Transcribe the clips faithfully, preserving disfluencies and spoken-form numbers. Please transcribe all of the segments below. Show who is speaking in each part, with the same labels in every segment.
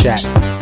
Speaker 1: Chat.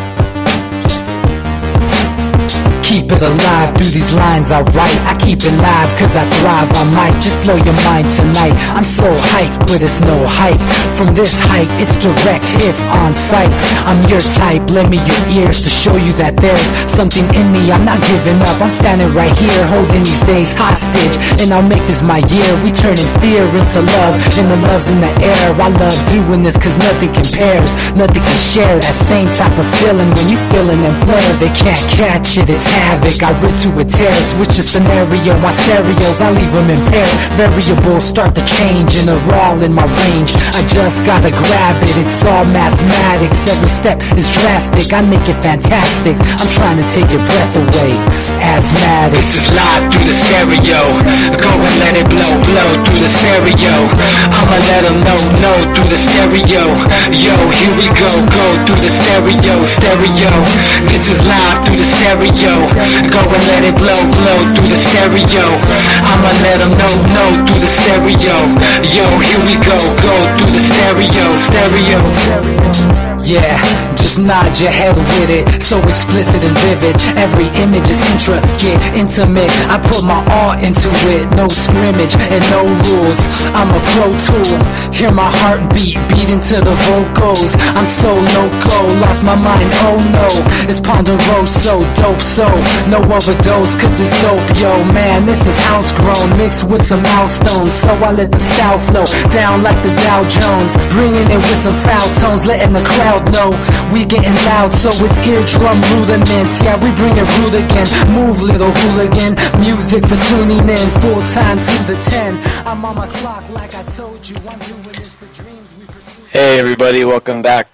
Speaker 1: Keep it alive through these lines I write. I keep it live cause I thrive. I might just blow your mind tonight. I'm so hyped, but it's no hype. From this height, it's direct hits on sight. I'm your type, lend me your ears to show you that there's something in me. I'm not giving up, I'm standing right here, holding these days hostage. And I'll make this my year. We turning fear into love, and the love's in the air. I love doing this cause nothing compares. Nothing can share that same type of feeling when you feeling them flares. They can't catch it, it's havoc. I rip to a tear, switch a scenario. My stereos, I leave them impaired. Variables start to change and they're all in my range. I just gotta grab it, it's all mathematics. Every step is drastic, I make it fantastic. I'm trying to take your breath away. Asthmatic.
Speaker 2: This is live through the stereo. Go and let it blow, blow through the stereo. I'ma let them know, know through the stereo. Yo, here we go, go through the stereo, stereo. This is live through the stereo. Go and let it blow, blow through the stereo. I'ma let them know, know through the stereo. Yo, here we go, go through the stereo, stereo.
Speaker 1: Yeah, just nod your head with it. So explicit and vivid. Every image is intricate, intimate. I put my all into it. No scrimmage and no rules. I'm a pro tool. Hear my heartbeat beat into the vocals. I'm so loco, lost my mind, oh no. It's Ponderoso, dope so no overdose cause it's dope, yo. Man, this is house grown, mixed with some milestones. So I let the style flow down like the Dow Jones. Bringing it with some foul tones, letting the crowd know we getting loud, so it's eardrum rudiments. Yeah, we bring it rude again. Move, little hooligan. Music for tuning in, full time to the ten. I'm on my clock like I told you. I'm doing this for dreams we pursue.
Speaker 3: Hey everybody, welcome back.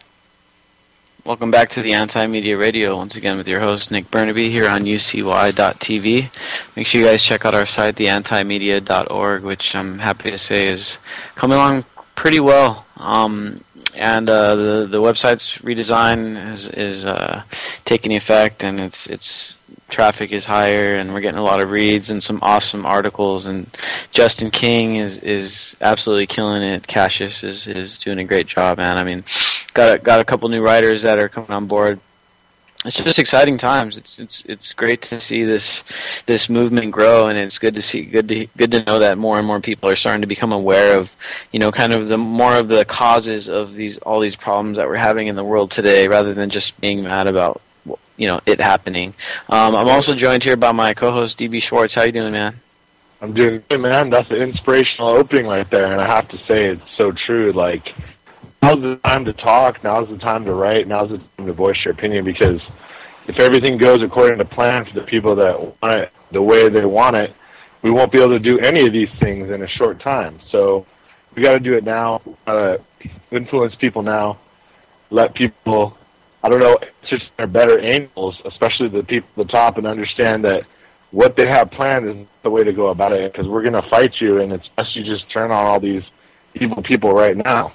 Speaker 3: Welcome back to the Anti-Media Radio, once again with your host Nick Burnaby here on U C Y dot T V. Make sure you guys check out our site, the anti media dot org, which I'm happy to say is coming along pretty well. Um, and uh, the the website's redesign is is uh, taking effect, and it's it's traffic is higher, and we're getting a lot of reads and some awesome articles. And Justin King is is absolutely killing it. Cassius is is doing a great job, man. I mean, got a, got a couple new writers that are coming on board. It's just exciting times. It's it's it's great to see this this movement grow, and it's good to see good to good to know that more and more people are starting to become aware of, you know, kind of the more of the causes of these all these problems that we're having in the world today, rather than just being mad about, you know, it happening. Um, I'm also joined here by my co-host D B Schwartz. How you doing, man?
Speaker 4: I'm doing good, man. That's an inspirational opening right there, and I have to say it's so true. Like, now's the time to talk, now's the time to write, now's the time to voice your opinion, because if everything goes according to plan for the people that want it the way they want it, we won't be able to do any of these things in a short time. So we got to do it now, uh, influence people now, let people, I don't know, just their better angles, especially the people at the top, and understand that what they have planned is the way to go about it, because we're going to fight you, and it's best you just turn on all these evil people right now.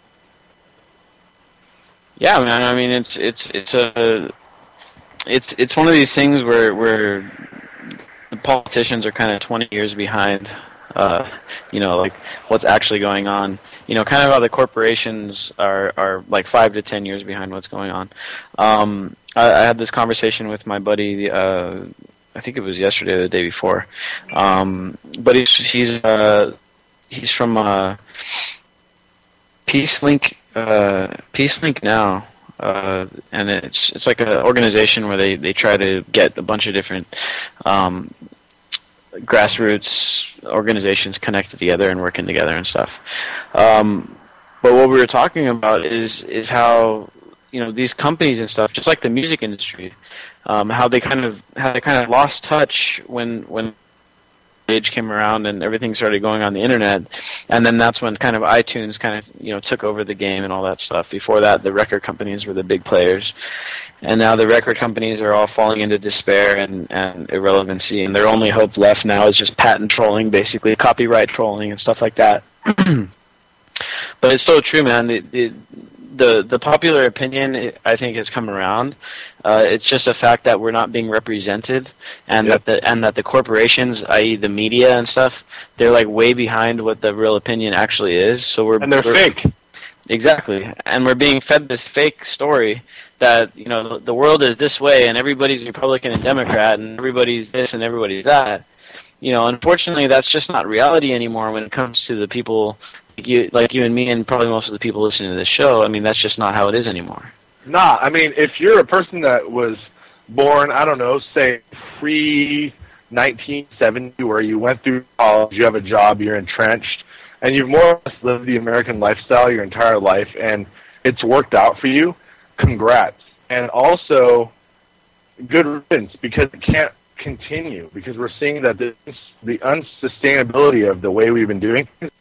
Speaker 3: Yeah, man. I mean, it's it's it's a it's it's one of these things where where the politicians are kind of twenty years behind. Uh, you know, like what's actually going on. You know, kind of how the corporations are are like five to ten years behind what's going on. Um, I, I had this conversation with my buddy. Uh, I think it was yesterday or the day before. Um, but he's he's uh, he's from uh, PeaceLink. Uh, PeaceLink Now, uh, and it's it's like an organization where they, they try to get a bunch of different um, grassroots organizations connected together and working together and stuff. Um, but what we were talking about is is how, you know, these companies and stuff, just like the music industry, um, how they kind of how they kind of lost touch when when age came around and everything started going on the internet, and then that's when kind of iTunes kind of, you know, took over the game and all that stuff. Before that, the record companies were the big players, and now the record companies are all falling into despair and, and irrelevancy, and their only hope left now is just patent trolling, basically copyright trolling and stuff like that. But it's so true, man. It, it, the the popular opinion, I think, has come around. Uh, it's just a fact that we're not being represented, and yep. that the and that the corporations, that is, the media and stuff, they're like way behind what the real opinion actually is. So we're
Speaker 4: and they're
Speaker 3: we're,
Speaker 4: fake.
Speaker 3: Exactly, and we're being fed this fake story that, you know, the world is this way and everybody's Republican and Democrat and everybody's this and everybody's that. You know, unfortunately, that's just not reality anymore when it comes to the people like you, like you and me and probably most of the people listening to this show. I mean, that's just not how it is anymore.
Speaker 4: Nah, I mean, if you're a person that was born, I don't know, say pre nineteen seventy, where you went through college, you have a job, you're entrenched, and you've more or less lived the American lifestyle your entire life, and it's worked out for you, congrats. And also, good riddance, because it can't continue, because we're seeing that this, the unsustainability of the way we've been doing things.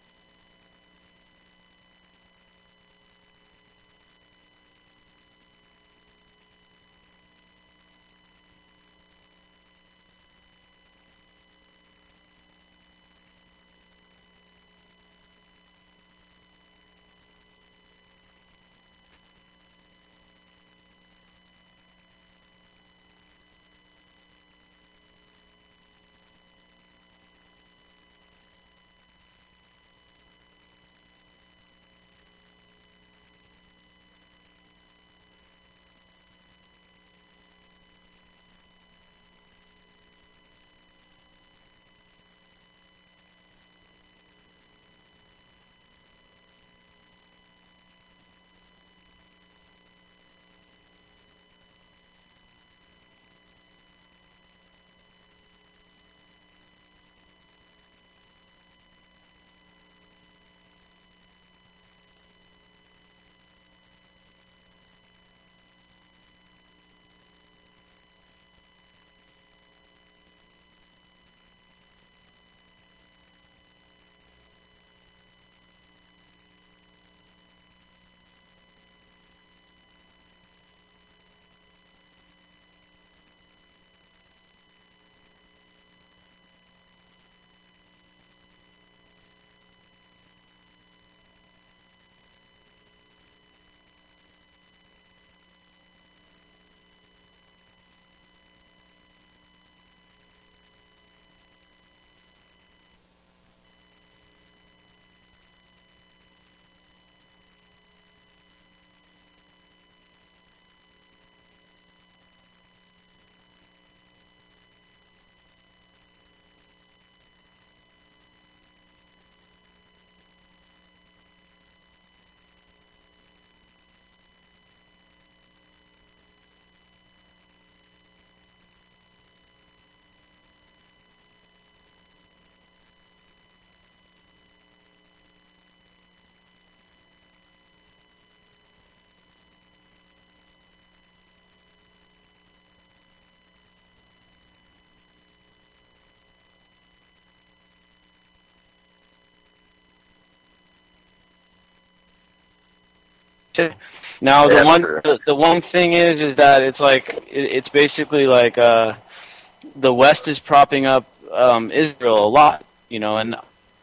Speaker 3: Now the
Speaker 5: Yeah,
Speaker 3: one
Speaker 5: sure.
Speaker 3: the, the one thing is is that it's like it, it's basically like uh, the West is propping up um, Israel a lot, you know, and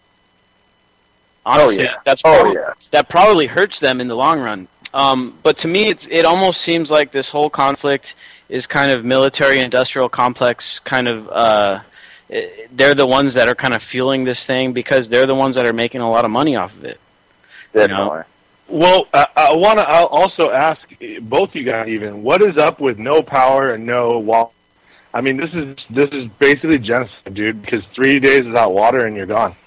Speaker 3: honestly,
Speaker 5: Oh, yeah.
Speaker 3: that's
Speaker 5: Oh,
Speaker 3: probably,
Speaker 5: yeah.
Speaker 3: that probably hurts them in the long run. Um, but to me, it's it almost seems like this whole conflict is kind of military-industrial complex kind of. Uh, it, they're the ones that are kind of fueling this thing because they're the ones that are making a lot of money off of it.
Speaker 5: Definitely.
Speaker 3: You know?
Speaker 4: Well, I, I want to also ask both you guys even, what is up with no power and no water? I mean, this is this is basically genocide, dude, because three days without water and you're gone.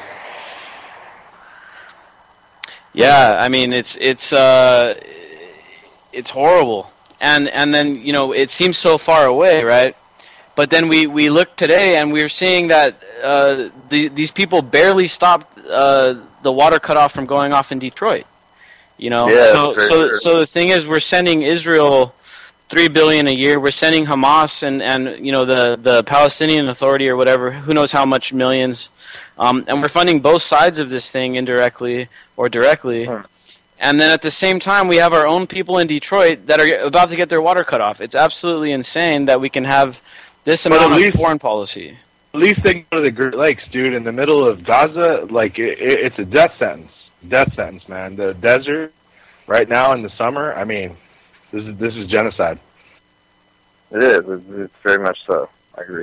Speaker 3: Yeah, I mean it's it's uh, it's horrible, and and then you know it seems so far away, right? But then we, we look today and we're seeing that uh, the, these people barely stopped uh, the water cutoff from going off in Detroit. You know,
Speaker 5: Yeah,
Speaker 3: so
Speaker 5: that's
Speaker 3: so
Speaker 5: very true.
Speaker 3: so the thing is, we're sending Israel three billion a year. We're sending Hamas and, and you know the, the Palestinian Authority or whatever, who knows how much millions, um, and we're funding both sides of this thing indirectly or directly.
Speaker 5: Hmm.
Speaker 3: And then at the same time, we have our own people in Detroit that are about to get their water cut off. It's absolutely insane that we can have this
Speaker 4: But
Speaker 3: amount
Speaker 4: at
Speaker 3: of
Speaker 4: least-
Speaker 3: foreign policy.
Speaker 4: At least they go to the Great Lakes, dude, in the middle of Gaza. Like, it, it, it's a death sentence. Death sentence, man. The desert, right now in the summer, I mean, this is this is genocide.
Speaker 5: It is. It's, it's very much so. I agree.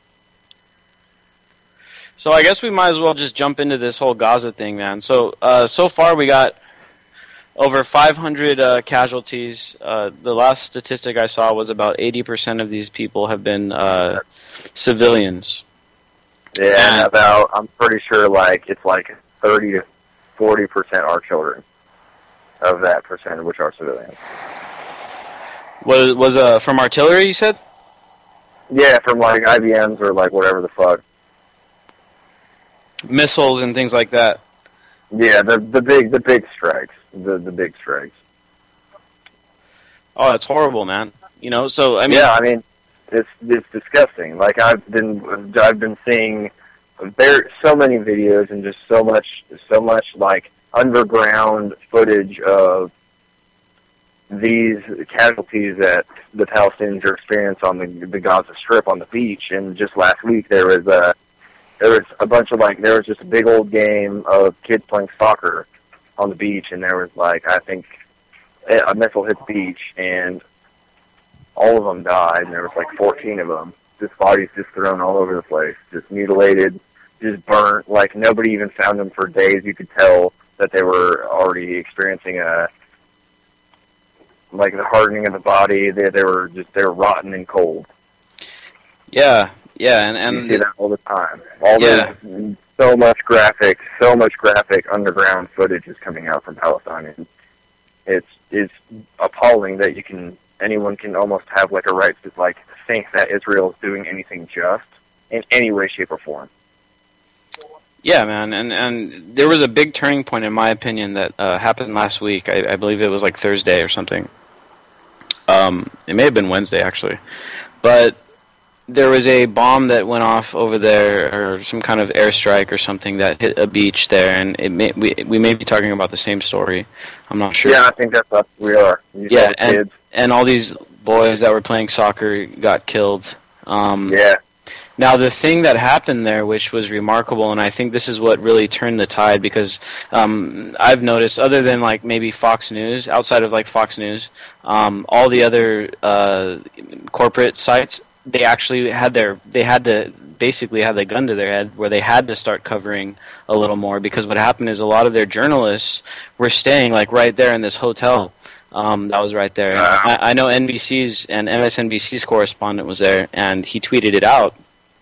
Speaker 3: So I guess we might as well just jump into this whole Gaza thing, man. So uh, so far we got over five hundred uh, casualties. Uh, the last statistic I saw was about eighty percent of these people have been uh, civilians.
Speaker 5: Yeah, and about, I'm pretty sure like it's like thirty to forty percent are children of that percent, which are civilians.
Speaker 3: Was, was uh, from artillery, you said?
Speaker 5: Yeah, from like I B Ms or like whatever the fuck.
Speaker 3: Missiles and things like that.
Speaker 5: Yeah, the the big the big strikes. The the big strikes.
Speaker 3: Oh, that's horrible, man. You know, so I mean,
Speaker 5: yeah, I mean, it's it's disgusting. Like I've been I've been seeing there so many videos and just so much so much like underground footage of these casualties that the Palestinians are experiencing on the the Gaza Strip on the beach. And just last week there was a there was a bunch of like there was just a big old game of kids playing soccer on the beach, and there was like I think a missile hit the beach, and all of them died, and there was like fourteen of them. Just bodies just thrown all over the place, just mutilated, just burnt. Like nobody even found them for days. You could tell that they were already experiencing a like the hardening of the body. They they were just they were rotten and cold.
Speaker 3: Yeah, yeah, and and
Speaker 5: you see that all the time. All
Speaker 3: yeah.
Speaker 5: Those, so much graphic, so much graphic underground footage is coming out from Palestine. It's it's appalling that you can anyone can almost have like a right to like think that Israel is doing anything just in any way, shape, or form.
Speaker 3: Yeah, man, and and there was a big turning point in my opinion that uh, happened last week. I, I believe it was like Thursday or something. Um, it may have been Wednesday actually, but there was a bomb that went off over there, or some kind of airstrike or something that hit a beach there, and it may, we we may be talking about the same story. I'm not sure.
Speaker 5: Yeah, I think that's what we are. You
Speaker 3: yeah, and kids. and all these boys that were playing soccer got killed. Um,
Speaker 5: yeah.
Speaker 3: Now, the thing that happened there, which was remarkable, and I think this is what really turned the tide, because um, I've noticed, other than like maybe Fox News, outside of like Fox News, um, all the other uh, corporate sites, they actually had their, they had to basically have the gun to their head where they had to start covering a little more, because what happened is a lot of their journalists were staying like right there in this hotel. Um, that was right there.
Speaker 5: Uh,
Speaker 3: I, I know N B C's and M S N B C's correspondent was there, and he tweeted it out.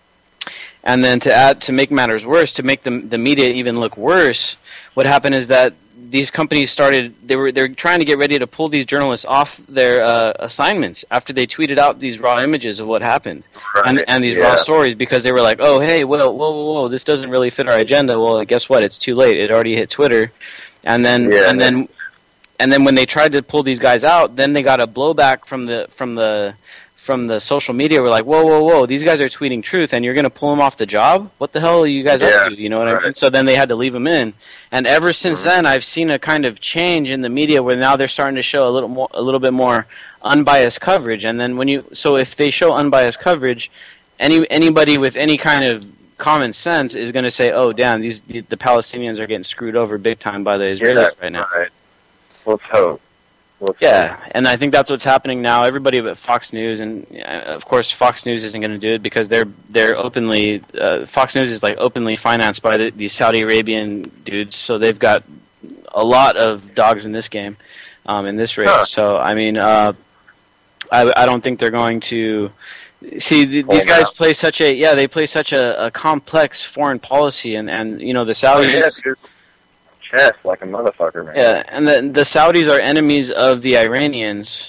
Speaker 3: And then to add, to make matters worse, to make the the media even look worse, what happened is that these companies started, they were they're trying to get ready to pull these journalists off their uh, assignments after they tweeted out these raw images of what happened,
Speaker 5: right.
Speaker 3: and and these
Speaker 5: yeah.
Speaker 3: raw stories, because they were like, oh hey, well, whoa, whoa, whoa, this doesn't really fit our agenda. Well, guess what? It's too late. It already hit Twitter, and then
Speaker 5: yeah,
Speaker 3: and then and then when they tried to pull these guys out, then they got a blowback from the from the from the social media. We're like, whoa, whoa, whoa, these guys are tweeting truth, and you're going to pull them off the job? What the hell are you guys
Speaker 5: yeah,
Speaker 3: up to? You know what
Speaker 5: right.
Speaker 3: I mean? So then they had to leave them in. And ever since
Speaker 5: mm-hmm.
Speaker 3: then, I've seen a kind of change in the media where now they're starting to show a little more, a little bit more unbiased coverage. And then when you, so if they show unbiased coverage, any anybody with any kind of common sense is going to say, oh, damn, these the, the Palestinians are getting screwed over big time by the Israelis
Speaker 5: yeah,
Speaker 3: right now.
Speaker 5: Right. Let's hope.
Speaker 3: Yeah, and I think that's what's happening now. Everybody but Fox News, and uh, of course Fox News isn't going to do it because they're they're openly uh, Fox News is like openly financed by the, these Saudi Arabian dudes, so they've got a lot of dogs in this game, um, in this race. Huh. So I mean, uh, I I don't think they're going to see th- these guys out. play such a yeah they play such a, a complex foreign policy, and, and you know the Saudis.
Speaker 5: Oh, yeah, chest like a motherfucker, man.
Speaker 3: Yeah, and the the Saudis are enemies of the Iranians.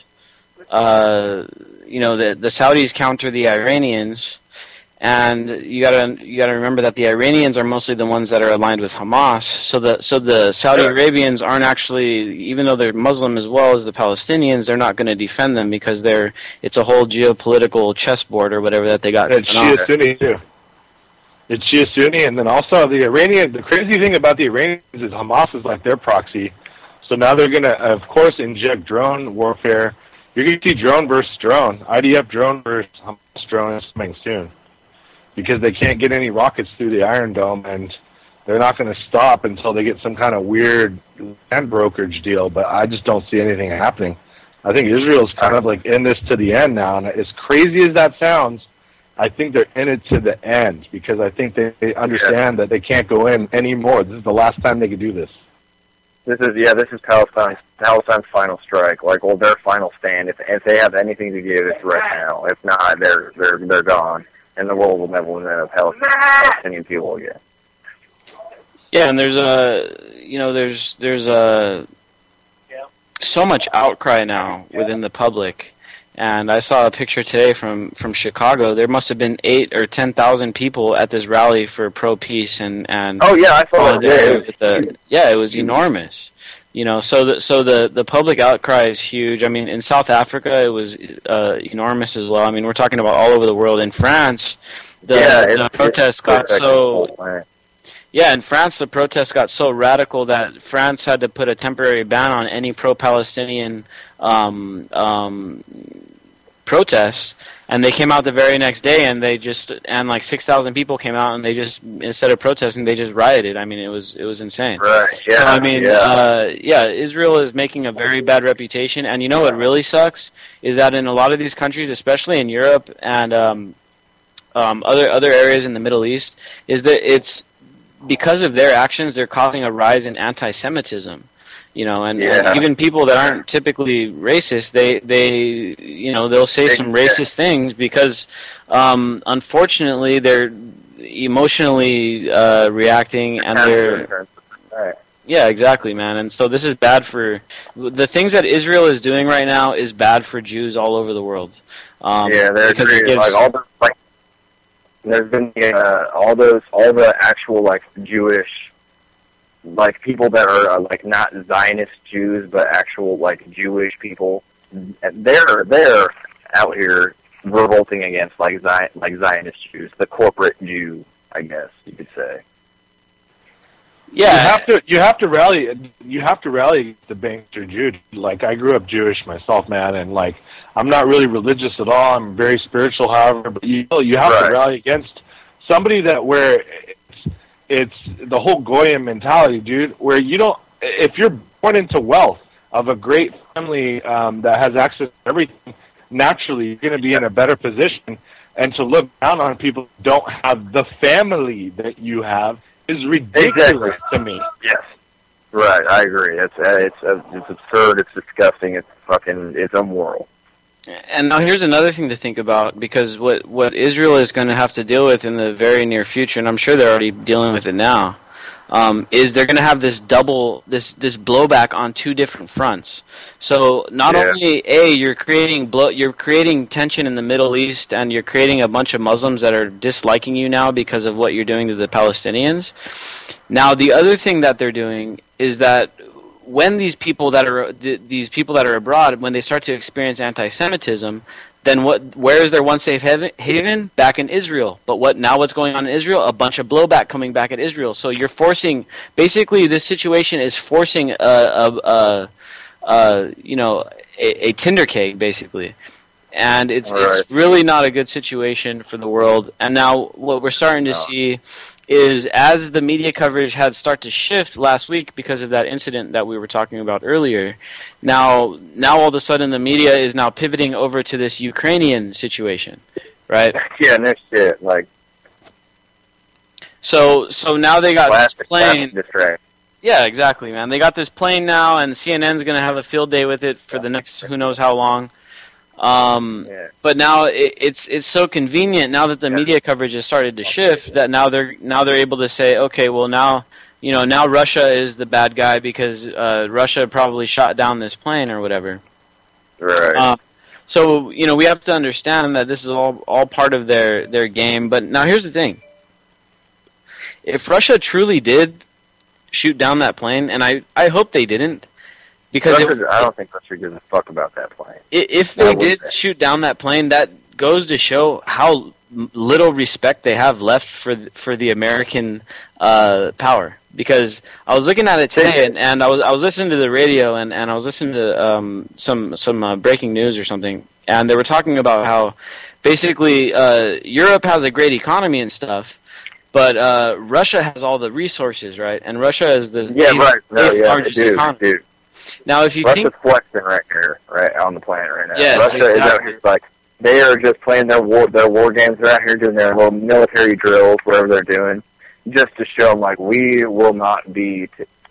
Speaker 3: Uh, you know, the the Saudis counter the Iranians, and you gotta you gotta remember that the Iranians are mostly the ones that are aligned with Hamas. So the so the Saudi yeah. Arabians aren't actually, even though they're Muslim as well as the Palestinians, they're not going to defend them because they're it's a whole geopolitical chessboard or whatever that they got.
Speaker 4: It's Shia Sunni too. It's Shia Sunni, and then also the Iranian. The crazy thing about the Iranians is Hamas is like their proxy. So now they're going to, of course, inject drone warfare. You're going to see drone versus drone, I D F drone versus Hamas drone is coming soon, because they can't get any rockets through the Iron Dome, and they're not going to stop until they get some kind of weird land brokerage deal. But I just don't see anything happening. I think Israel's kind of like in this to the end now, and as crazy as that sounds, I think they're in it to the end, because I think they, they understand yeah. that they can't go in anymore. This is the last time they could do this.
Speaker 5: This is yeah. This is Palestine. Palestine's final strike. Like, well, their final stand. If if they have anything to give, it's right now. If not, they're they're they're gone, and the world will never know Palestinian people again.
Speaker 3: Yeah, and there's a you know there's there's a so much outcry now within the public, and I saw a picture today from from Chicago. There must have been eight or ten thousand people at this rally for pro peace, and and
Speaker 5: oh yeah, I saw it.
Speaker 3: With the, yeah, it was enormous. You know, so the so the the public outcry is huge. I mean, in South Africa, it was uh, enormous as well. I mean, we're talking about all over the world. In France, the,
Speaker 5: yeah,
Speaker 3: the protests got so. Yeah, in France, the protests got so radical that France had to put a temporary ban on any pro-Palestinian um, um, protests, and they came out the very next day, and they just and like six thousand people came out, and they just instead of protesting, they just rioted. I mean, it was it was insane.
Speaker 5: Right. Yeah.
Speaker 3: So, I mean,
Speaker 5: yeah.
Speaker 3: Uh, yeah, Israel is making a very bad reputation, and you know what really sucks is that in a lot of these countries, especially in Europe and um, um, other other areas in the Middle East, is that it's because of their actions, they're causing a rise in anti-Semitism, you know, and,
Speaker 5: yeah.
Speaker 3: and even people that aren't typically racist, they, they, you know, they'll say some racist things because, um, unfortunately, they're emotionally uh, reacting, and they're,
Speaker 5: right.
Speaker 3: yeah, exactly, man. And so this is bad for the things that Israel is doing right now is bad for Jews all over the world. Um,
Speaker 5: yeah, they're gives, like all the like. There's been uh, all those, all the actual like Jewish, like people that are uh, like not Zionist Jews, but actual like Jewish people. They're they're out here revolting against like Zion, like Zionist Jews, the corporate Jew, I guess you could say.
Speaker 3: Yeah,
Speaker 4: you have to you have to rally you have to rally against the Bankster Jew. Like, I grew up Jewish myself, man, and like I'm not really religious at all. I'm very spiritual, however, but you you have
Speaker 5: right.
Speaker 4: to rally against somebody that where it's, it's the whole Goyim mentality, dude. Where you don't, if you're born into wealth of a great family um, that has access to everything, naturally you're going to be in a better position. And to look down on people who don't have the family that you have is ridiculous
Speaker 5: exactly.
Speaker 4: to me.
Speaker 5: Yes, right. I agree. It's uh, it's uh, it's absurd. It's disgusting. It's fucking. It's immoral.
Speaker 3: And now here's another thing to think about, because what what Israel is going to have to deal with in the very near future, and I'm sure they're already dealing with it now, um, is they're going to have this double this this blowback on two different fronts. So not
Speaker 5: yeah.
Speaker 3: only a you're creating blow you're creating tension in the Middle East, and you're creating a bunch of Muslims that are disliking you now because of what you're doing to the Palestinians. Now the other thing that they're doing is that when these people that are th- these people that are abroad, when they start to experience anti-Semitism, then what? Where is their one safe haven? haven? Back in Israel. But what now? What's going on in Israel? A bunch of blowback coming back at Israel. So you're forcing. Basically, this situation is forcing a, a, a, a you know a, a Tinder keg, basically, and it's
Speaker 5: right.
Speaker 3: it's really not a good situation for the world. And now what we're starting to
Speaker 5: no.
Speaker 3: see is, as the media coverage had started to shift last week because of that incident that we were talking about earlier, now now all of a sudden the media is now pivoting over to this Ukrainian situation, right?
Speaker 5: Yeah, no shit. Like,
Speaker 3: so so now they got
Speaker 5: classic,
Speaker 3: this plane.
Speaker 5: classic
Speaker 3: Yeah, exactly, man. They got this plane now, and C N N's going to have a field day with it for the next who knows how long. Um,
Speaker 5: yeah.
Speaker 3: But now it, it's it's so convenient now that the
Speaker 5: yeah.
Speaker 3: media coverage has started to shift that now they're now they're able to say, okay, well now you know now Russia is the bad guy because uh, Russia probably shot down this plane or whatever.
Speaker 5: Right.
Speaker 3: Uh, so you know we have to understand that this is all all part of their their game. But now here's the thing: if Russia truly did shoot down that plane, and I I hope they didn't. Because
Speaker 5: Russia,
Speaker 3: if,
Speaker 5: I don't think Russia gives a fuck about that plane.
Speaker 3: If they did shoot down that plane, that goes to show how little respect they have left for for the American uh, power. Because I was looking at it today, and, and I was I was listening to the radio, and, and I was listening to um, some some uh, breaking news or something, and they were talking about how basically uh, Europe has a great economy and stuff. But uh, Russia has all the resources, right? And Russia is the
Speaker 5: yeah,
Speaker 3: eighth,
Speaker 5: right. no,
Speaker 3: eighth
Speaker 5: yeah,
Speaker 3: largest
Speaker 5: dude,
Speaker 3: economy.
Speaker 5: Dude.
Speaker 3: Now, if you
Speaker 5: Russia's
Speaker 3: think
Speaker 5: flexing right here, right on the planet right now.
Speaker 3: Yes,
Speaker 5: Russia
Speaker 3: exactly.
Speaker 5: is out here like they are just playing their war their war games. They're out here doing their little military drills, whatever they're doing, just to show them like we will not be t-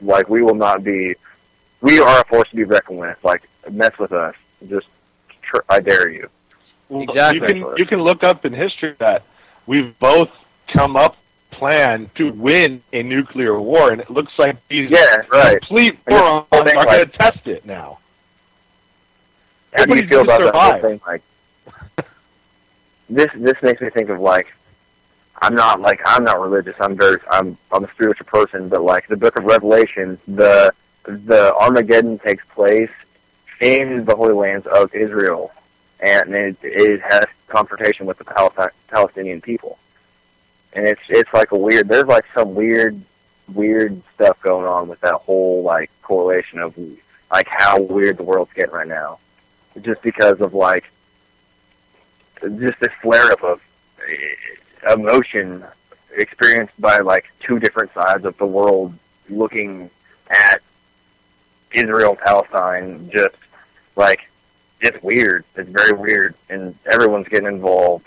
Speaker 5: Like, we will not be, we are a force to be reckoned with. Like, mess with us. Just, tr- I dare you.
Speaker 4: Well,
Speaker 3: Exactly.
Speaker 4: You can, you can look up in history that we've both come up with a plan to win a nuclear war, and it looks like these
Speaker 5: Yeah, right.
Speaker 4: complete
Speaker 5: And
Speaker 4: morons
Speaker 5: the
Speaker 4: are
Speaker 5: thing,
Speaker 4: going
Speaker 5: like-
Speaker 4: to test it now.
Speaker 5: How do you
Speaker 4: Everybody's
Speaker 5: feel
Speaker 4: gonna
Speaker 5: about that whole
Speaker 4: survive.
Speaker 5: thing? Like, this this makes me think of, like, I'm not like I'm not religious. I'm very I'm I'm a spiritual person, but like the Book of Revelation, the the Armageddon takes place in the Holy Lands of Israel, and it, it has confrontation with the Palestine, Palestinian people, and it's it's like a weird. There's like some weird weird stuff going on with that whole like correlation of like how weird the world's getting right now, just because of like just this flare up of emotion experienced by like two different sides of the world looking at Israel, Palestine, just like it's weird. It's very weird, and everyone's getting involved.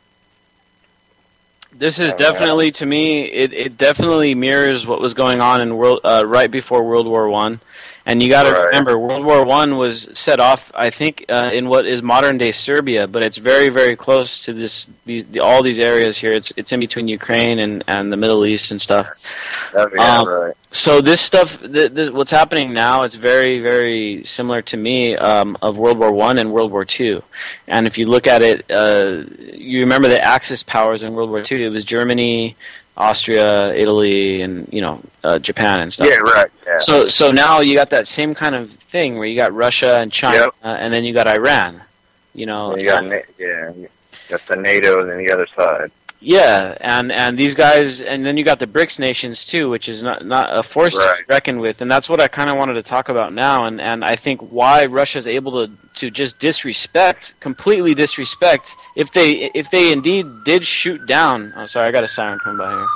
Speaker 3: This is
Speaker 5: Uh,
Speaker 3: definitely, to me, it, it definitely mirrors what was going on in world uh, right before World War One. And you got to
Speaker 5: Right.
Speaker 3: remember, World War One was set off, I think, uh, in what is modern day Serbia, but it's very, very close to this. These, the, all these areas here. It's it's in between Ukraine and, and the Middle East and stuff.
Speaker 5: That'd be yeah,
Speaker 3: Um,
Speaker 5: right.
Speaker 3: So this stuff, th- this, what's happening now, it's very, very similar to me um, of World War One and World War Two. And if you look at it, uh, you remember the Axis powers in World War Two. It was Germany, Austria, Italy, and you know uh, Japan and stuff.
Speaker 5: Yeah, right. Yeah.
Speaker 3: So so now you got that same kind of thing where you got Russia and China,
Speaker 5: Yep.
Speaker 3: uh, and then you got Iran. You know.
Speaker 5: And you got Na- yeah, you got the NATO and then the other side.
Speaker 3: Yeah, and, and these guys, and then you got the BRICS nations too, which is not not a force
Speaker 5: Right.
Speaker 3: to reckon with, and that's what I kind of wanted to talk about now, and, and I think why Russia's able to, to just disrespect, completely disrespect, if they if they indeed did shoot down. Oh, sorry, I got a siren coming by here.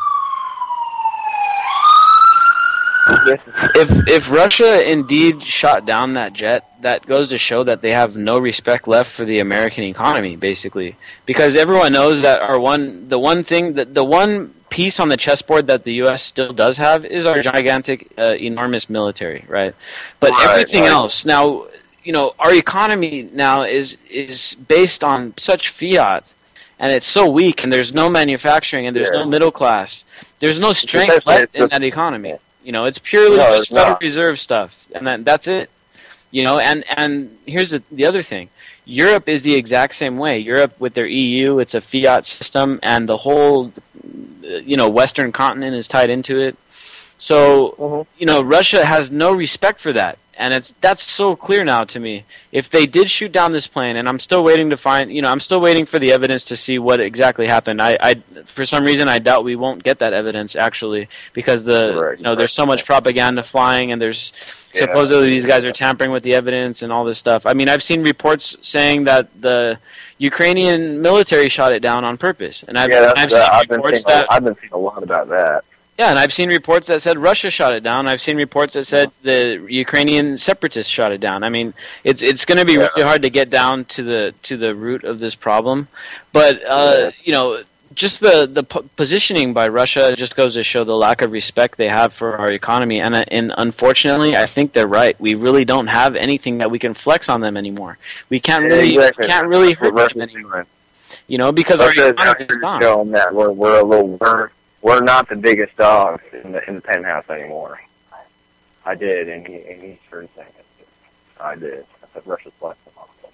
Speaker 5: Yes.
Speaker 3: If if Russia indeed shot down that jet, that goes to show that they have no respect left for the American economy, basically. Because everyone knows that our one the one thing that the one piece on the chessboard that the U S still does have is our gigantic, uh, enormous military, right? But
Speaker 5: Right,
Speaker 3: everything
Speaker 5: right.
Speaker 3: else now, you know, our economy now is is based on such fiat, and it's so weak, and there's no manufacturing, and there's
Speaker 5: Yeah.
Speaker 3: no middle class. There's no strength
Speaker 5: Especially
Speaker 3: left
Speaker 5: it's
Speaker 3: in
Speaker 5: just-
Speaker 3: that economy. You know, it's purely
Speaker 5: No,
Speaker 3: just
Speaker 5: it's
Speaker 3: Federal
Speaker 5: not.
Speaker 3: Reserve stuff, and that, that's it. You know, and, and here's the, the other thing. Europe is the exact same way. Europe, with their E U, it's a fiat system, and the whole, you know, Western continent is tied into it. So,
Speaker 5: Mhm.
Speaker 3: you know, Russia has no respect for that, and it's that's so clear now to me. If they did shoot down this plane, and I'm still waiting to find, you know, I'm still waiting for the evidence to see what exactly happened. I, I for some reason, I doubt we won't get that evidence actually, because the,
Speaker 5: Right,
Speaker 3: you know, there's so much propaganda flying, and there's
Speaker 5: Yeah.
Speaker 3: supposedly these guys are tampering with the evidence and all this stuff. I mean, I've seen reports saying that the Ukrainian military shot it down on purpose, and I've,
Speaker 5: Yeah, that's,
Speaker 3: I've
Speaker 5: uh,
Speaker 3: seen
Speaker 5: I've been
Speaker 3: reports
Speaker 5: seeing.
Speaker 3: that
Speaker 5: A, I've been seeing a lot about that.
Speaker 3: yeah, and I've seen reports that said Russia shot it down. I've seen reports that said the Ukrainian separatists shot it down. I mean, it's it's going to be
Speaker 5: Yeah.
Speaker 3: really hard to get down to the to the root of this problem, but uh,
Speaker 5: Yeah.
Speaker 3: you know, just the the po- positioning by Russia just goes to show the lack of respect they have for our economy, and uh, and unfortunately, I think they're right. We really don't have anything that we can flex on them anymore. We can't
Speaker 5: Yeah,
Speaker 3: really
Speaker 5: exactly.
Speaker 3: can't really
Speaker 5: That's what
Speaker 3: hurt them
Speaker 5: Russia's
Speaker 3: anymore.
Speaker 5: doing.
Speaker 3: You know, because our
Speaker 5: Russia's
Speaker 3: economy is
Speaker 5: actually
Speaker 3: gone.
Speaker 5: showing that we're we're a little we're we're not the biggest dogs in the in the penthouse anymore. I did, and he and he sure saying it. I did. I said Russia's flexing on them.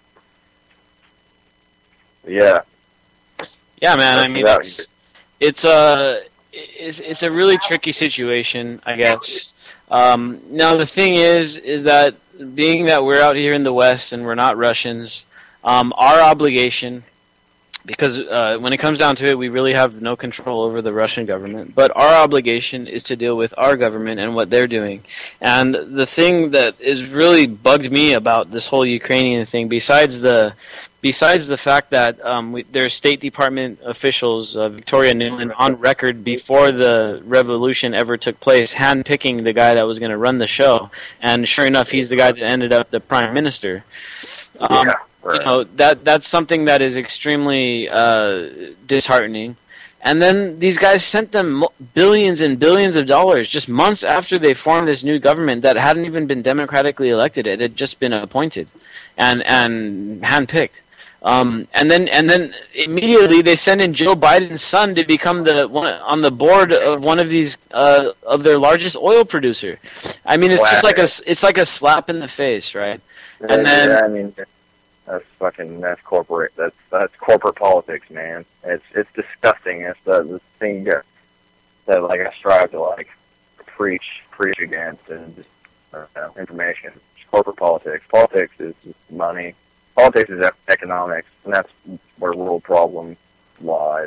Speaker 5: Yeah.
Speaker 3: Yeah, man. I
Speaker 5: That's
Speaker 3: mean,
Speaker 5: without
Speaker 3: it's
Speaker 5: you.
Speaker 3: it's a it's, it's a really tricky situation, I guess. Um, now the thing is, is that being that we're out here in the West and we're not Russians, um, our obligation, because uh, when it comes down to it, we really have no control over the Russian government. But our obligation is to deal with our government and what they're doing. And the thing that is really bugged me about this whole Ukrainian thing, besides the besides the fact that um, we, there's State Department officials, uh, Victoria Nuland, on record before the revolution ever took place, handpicking the guy that was going to run the show, and sure enough, he's the guy that ended up the prime minister. Um,
Speaker 5: Yeah. Right.
Speaker 3: You know, that that's something that is extremely uh, disheartening, And then these guys sent them billions and billions of dollars just months after they formed this new government that hadn't even been democratically elected. It had just been appointed and and handpicked. Um, and then and then immediately they send in Joe Biden's son to become the one on the board of one of these uh, of their largest oil producer. I mean, it's wow. just like a it's like a slap in the face, right?
Speaker 5: Yeah,
Speaker 3: and then
Speaker 5: yeah, I mean, that's fucking that's corporate. That's that's corporate politics, man. It's it's disgusting. It's the the thing that, that like I strive to like preach preach against and just uh, information. It's corporate politics. Politics is just money. Politics is economics, and that's where the real problem lies.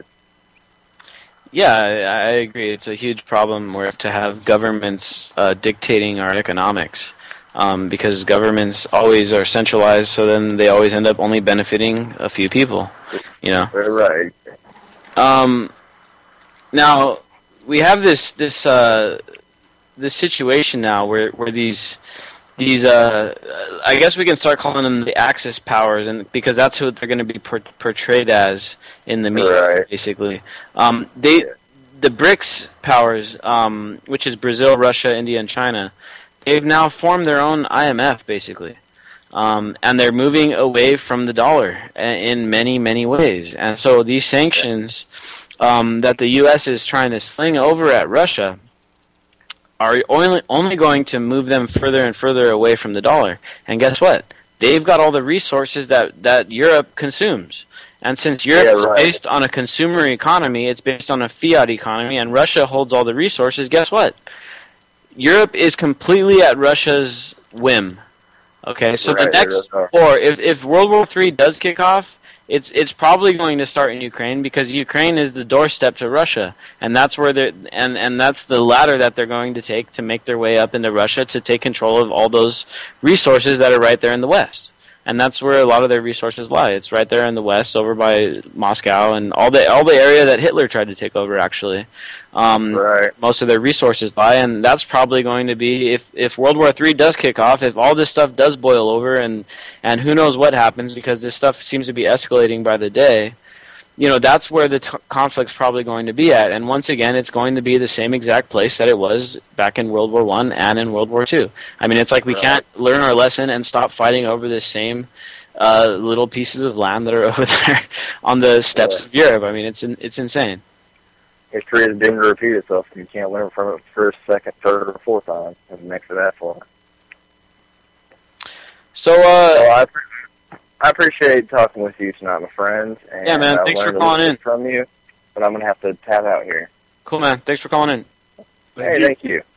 Speaker 3: Yeah, I agree. It's a huge problem where to have governments uh, dictating our economics, um, because governments always are centralized, so then they always end up only benefiting a few people, you know.
Speaker 5: Right.
Speaker 3: Um, now, we have this this uh, this situation now where, where these... These, uh, I guess we can start calling them the Axis powers, and because that's who they're going to be per- portrayed as in the media,
Speaker 5: right.
Speaker 3: basically. Um, they, the BRICS powers, um, which is Brazil, Russia, India, and China, they've now formed their own I M F, basically, um, and they're moving away from the dollar in many, many ways. And so these sanctions um, that the U S is trying to sling over at Russia are only only going to move them further and further away from the dollar. And guess what? They've got all the resources that, that Europe consumes. And since Europe
Speaker 5: yeah, right.
Speaker 3: is based on a consumer economy, it's based on a fiat economy, and Russia holds all the resources, guess what? Europe is completely at Russia's whim. Okay, so
Speaker 5: right,
Speaker 3: the next war, if, if World War Three does kick off, It's it's probably going to start in Ukraine because Ukraine is the doorstep to Russia, and that's where they and and that's the ladder that they're going to take to make their way up into Russia to take control of all those resources that are right there in the West, and that's where a lot of their resources lie. It's right there in the West, over by Moscow and all the all the area that Hitler tried to take over. Actually, um,
Speaker 5: right.
Speaker 3: most of their resources lie, and that's probably going to be if if World War Three does kick off, if all this stuff does boil over, and and who knows what happens because this stuff seems to be escalating by the day. You know, that's where the t- conflict's probably going to be at, and once again, it's going to be the same exact place that it was back in World War One and in World War Two. I mean, it's like we
Speaker 5: right.
Speaker 3: can't learn our lesson and stop fighting over the same uh, little pieces of land that are over there on the steppes
Speaker 5: yeah.
Speaker 3: of Europe. I mean, it's in, it's insane.
Speaker 5: History is doomed to repeat itself. You can't learn from it first, second, third, or fourth time. It makes it that far.
Speaker 3: So, uh,
Speaker 5: so I, I appreciate talking with you tonight, my friend. And
Speaker 3: yeah, man.
Speaker 5: I
Speaker 3: Thanks for
Speaker 5: learned a
Speaker 3: calling
Speaker 5: little
Speaker 3: in.
Speaker 5: bit from you, but I'm gonna have to tap out here.
Speaker 3: Cool, man. Thanks for calling in.
Speaker 5: Thank hey, you. thank you.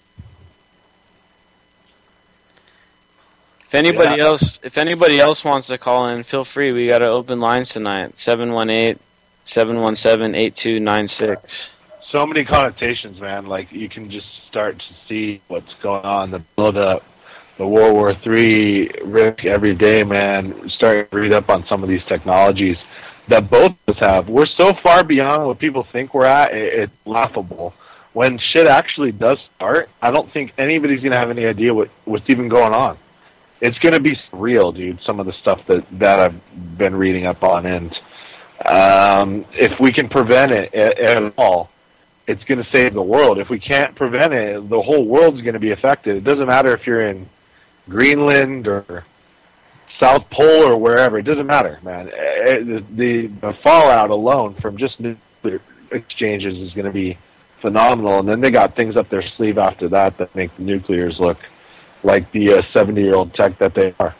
Speaker 3: If anybody
Speaker 5: yeah.
Speaker 3: else, if anybody else wants to call in, feel free. We got open lines tonight: seven one eight, seven one seven, eight two nine six.
Speaker 4: So many connotations, man. Like, you can just start to see what's going on. The build up, the World War Three risk every day, man. Start to read up on some of these technologies that both of us have. We're so far beyond what people think we're at, it's laughable. When shit actually does start, I don't think anybody's going to have any idea what, what's even going on. It's going to be surreal, dude, some of the stuff that, that I've been reading up on. And um, if we can prevent it at, at all, it's going to save the world. If we can't prevent it, the whole world's going to be affected. It doesn't matter if you're in Greenland or South Pole or wherever. It doesn't matter, man. The, the, the fallout alone from just nuclear exchanges is going to be phenomenal. And then they got things up their sleeve after that that make the nuclears look like the uh, seventy-year-old tech that they are.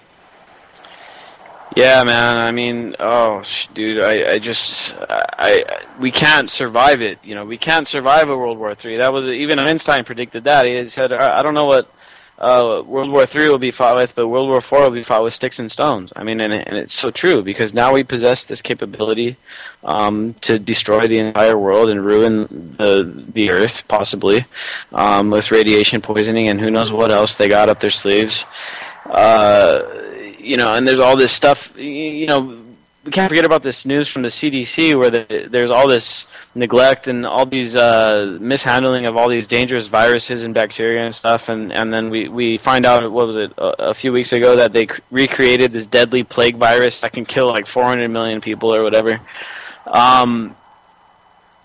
Speaker 3: Yeah, man. I mean, oh, dude, I, I just, I, I, we can't survive it. You know, we can't survive a World War Three. That was even Einstein predicted that. He said, I don't know what uh, World War Three will be fought with, but World War Four will be fought with sticks and stones. I mean, and, and it's so true because now we possess this capability um, to destroy the entire world and ruin the the Earth, possibly, um, with radiation poisoning and who knows what else they got up their sleeves. Uh, you know, and there's all this stuff, you know, we can't forget about this news from the C D C where the, there's all this neglect and all these uh, mishandling of all these dangerous viruses and bacteria and stuff, and, and then we, we find out, what was it, a, a few weeks ago that they c- recreated this deadly plague virus that can kill like four hundred million people or whatever. Um,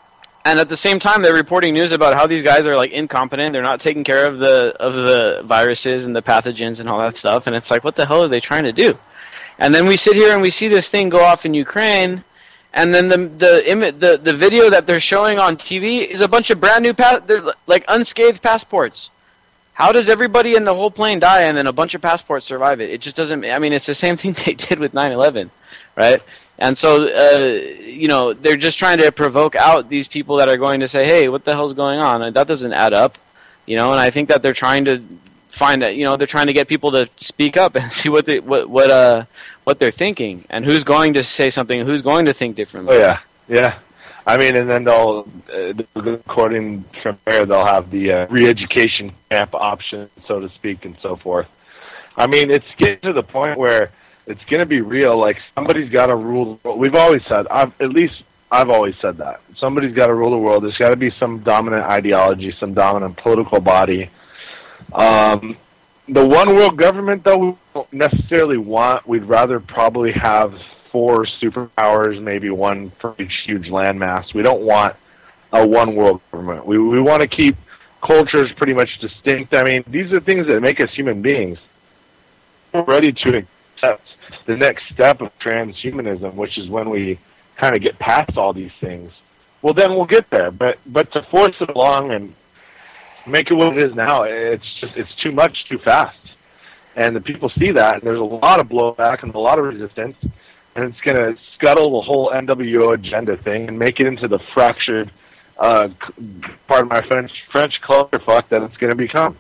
Speaker 3: and at the same time, they're reporting news about how these guys are like incompetent. They're not taking care of the of the viruses and the pathogens and all that stuff. And it's like, what the hell are they trying to do? And then we sit here and we see this thing go off in Ukraine, and then the the imi- the the video that they're showing on T V is a bunch of brand new pa- they're like unscathed passports. How does everybody in the whole plane die and then a bunch of passports survive it? It just doesn't. I mean, it's the same thing they did with nine eleven, right? And so, uh, you know, they're just trying to provoke out these people that are going to say, hey, what the hell's going on? And that doesn't add up, you know, and I think that they're trying to find that, you know, they're trying to get people to speak up and see what they, what, what, uh, what they're thinking and who's going to say something and who's going to think differently.
Speaker 4: Oh, yeah, yeah. I mean, and then they'll, uh, according from there, they'll have the uh, re-education camp option, so to speak, and so forth. I mean, it's getting to the point where it's going to be real. Like, somebody's got to rule the world. We've always said, I've, at least I've always said that. Somebody's got to rule the world. There's got to be some dominant ideology, some dominant political body. Um, the one world government, though, we don't necessarily want. We'd rather probably have four superpowers, maybe one for each huge landmass. We don't want a one world government. We, we want to keep cultures pretty much distinct. I mean, these are things that make us human beings. We're ready to accept the next step of transhumanism, which is when we kind of get past all these things. Well, then we'll get there. But but to force it along and make it what it is now, it's just it's too much, too fast. And the people see that, and there's a lot of blowback and a lot of resistance, and it's going to scuttle the whole N W O agenda thing and make it into the fractured, uh, pardon my French, French clusterfuck that it's going to become.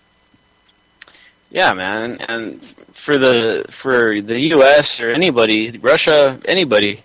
Speaker 3: Yeah, man, and for the for the U S or anybody, Russia, anybody,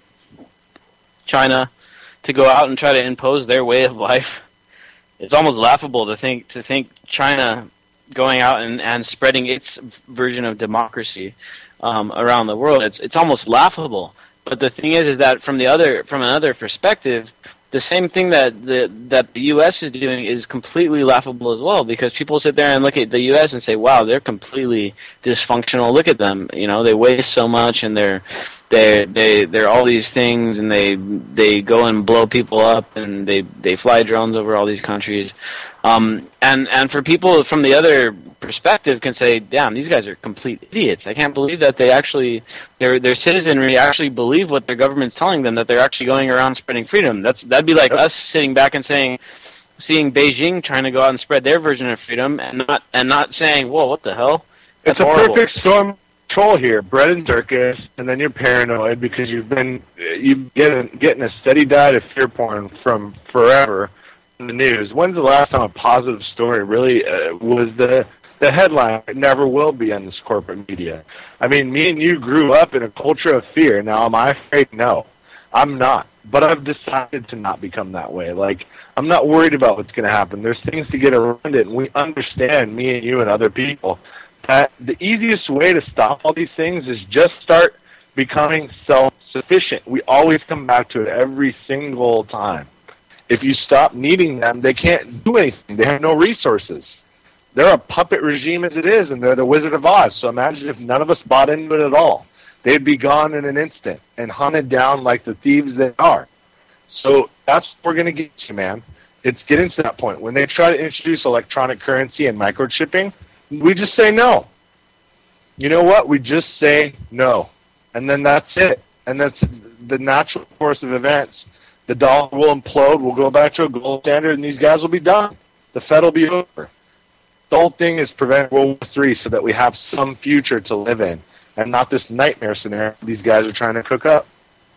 Speaker 3: China, to go out and try to impose their way of life, it's almost laughable to think to think China going out and, and spreading its version of democracy um, around the world. It's it's almost laughable. But the thing is, is that from the other from another perspective, the same thing that the that the U S is doing is completely laughable as well, because people sit there and look at the U S and say, "Wow, they're completely dysfunctional. Look at them. You know, they waste so much, and they're they they they're all these things, and they they go and blow people up, and they they fly drones over all these countries." Um, and and for people from the other perspective can say, "Damn, these guys are complete idiots. I can't believe that they actually their their citizenry actually believe what their government's telling them, that they're actually going around spreading freedom." That's that'd be like us sitting back and saying, seeing Beijing trying to go out and spread their version of freedom, and not and not saying, "Whoa, what the hell?" That's
Speaker 4: it's a
Speaker 3: horrible.
Speaker 4: perfect storm of control here. Bread and circus, and then you're paranoid because you've been you get getting a steady diet of fear porn from forever in the news. When's the last time a positive story really uh, was the the headline? It never will be on this corporate media. I mean, me and you grew up in a culture of fear. Now, am I afraid? No, I'm not. But I've decided to not become that way. Like, I'm not worried about what's going to happen. There's things to get around it, and we understand, me and you and other people, that the easiest way to stop all these things is just start becoming self-sufficient. We always come back to it every single time. If you stop needing them, they can't do anything. They have no resources. They're a puppet regime as it is, and they're the Wizard of Oz. So imagine if none of us bought into it at all. They'd be gone in an instant and hunted down like the thieves they are. So that's what we're going to get to, man. It's getting to that point. When they try to introduce electronic currency and microchipping, we just say no. You know what? We just say no. And then that's it. And that's the natural course of events. The dollar will implode, we'll go back to a gold standard, and these guys will be done. The Fed will be over. The whole thing is prevent World War Three so that we have some future to live in, and not this nightmare scenario these guys are trying to cook up.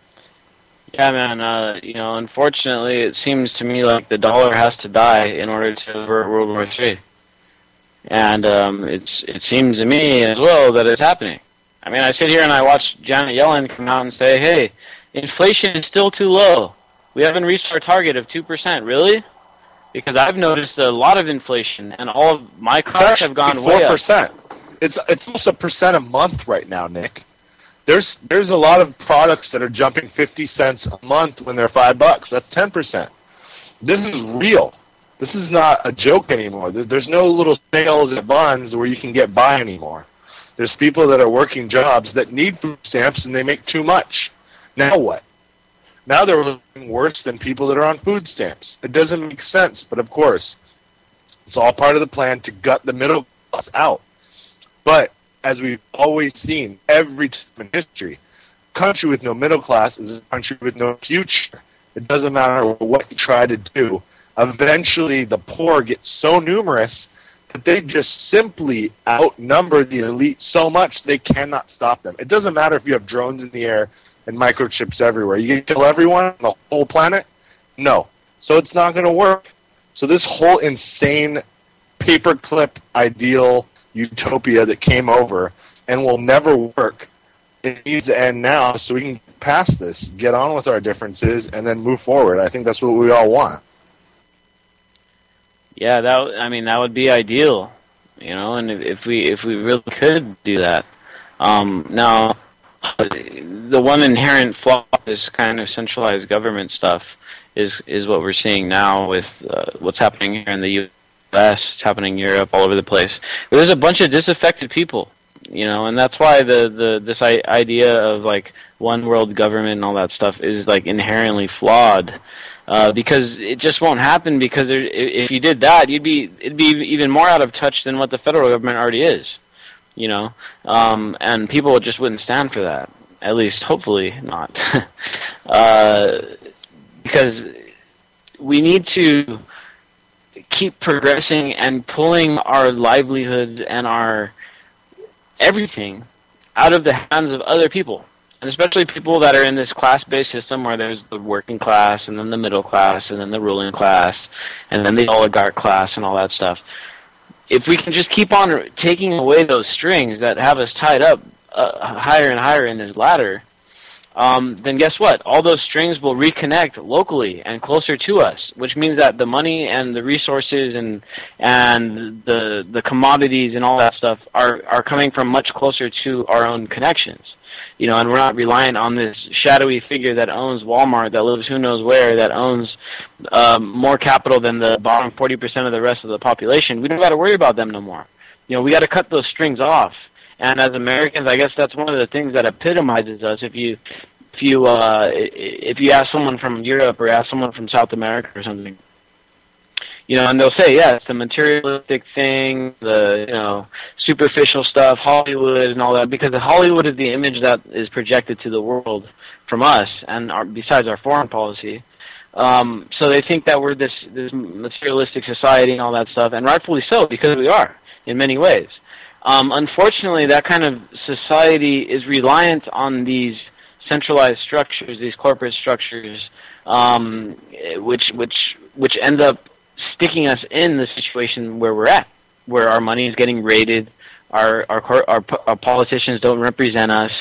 Speaker 3: Yeah, man. Uh, you know, unfortunately, it seems to me like the dollar has to die in order to avert World War Three, and um, it's it seems to me as well that it's happening. I mean, I sit here and I watch Janet Yellen come out and say, "Hey, inflation is still too low. We haven't reached our target of two percent." Really? Because I've noticed a lot of inflation, and all of my costs have gone way up.
Speaker 4: four percent. It's it's almost a percent a month right now, Nick. There's there's a lot of products that are jumping fifty cents a month when they're five bucks. That's ten percent. This is real. This is not a joke anymore. There's no little sales at Vons where you can get by anymore. There's people that are working jobs that need food stamps, and they make too much. Now what? Now they're living worse than people that are on food stamps. It doesn't make sense, but of course, it's all part of the plan to gut the middle class out. But as we've always seen, every time in history, a country with no middle class is a country with no future. It doesn't matter what you try to do. Eventually, the poor get so numerous that they just simply outnumber the elite so much they cannot stop them. It doesn't matter if you have drones in the air and microchips everywhere. You can kill everyone on the whole planet? No. So it's not going to work. So this whole insane paperclip ideal utopia that came over and will never work, it needs to end now so we can get past this, get on with our differences, and then move forward. I think that's what we all want.
Speaker 3: Yeah, that I mean that would be ideal, you know, and if, if we if we really could do that. Um, now, the one inherent flaw of this kind of centralized government stuff is is what we're seeing now with uh, what's happening here in the U S, it's happening in Europe, all over the place. There's a bunch of disaffected people, you know, and that's why the, the this idea of like one world government and all that stuff is like inherently flawed. Uh, because it just won't happen. Because there, if you did that, you'd be it'd be even more out of touch than what the federal government already is, you know. Um, and people just wouldn't stand for that. At least, hopefully, not. uh, because we need to keep progressing and pulling our livelihood and our everything out of the hands of other people. And especially people that are in this class-based system where there's the working class and then the middle class and then the ruling class and then the oligarch class and all that stuff. If we can just keep on taking away those strings that have us tied up uh, higher and higher in this ladder, um, then guess what? All those strings will reconnect locally and closer to us, which means that the money and the resources and and the the commodities and all that stuff are, are coming from much closer to our own connections. You know, and we're not reliant on this shadowy figure that owns Walmart, that lives who knows where, that owns um, more capital than the bottom forty percent of the rest of the population. We don't got to worry about them no more. You know, we got to cut those strings off. And as Americans, I guess that's one of the things that epitomizes us. If you, if you, uh, if you ask someone from Europe or ask someone from South America or something, you know, and they'll say, yeah, it's the materialistic thing, the, you know, superficial stuff, Hollywood and all that, because Hollywood is the image that is projected to the world from us, and our, besides our foreign policy. Um, so they think that we're this, this materialistic society and all that stuff, and rightfully so, because we are, in many ways. Um, unfortunately, that kind of society is reliant on these centralized structures, these corporate structures, um, which, which, which end up sticking us in the situation where we're at, where our money is getting raided, our our our, our politicians don't represent us,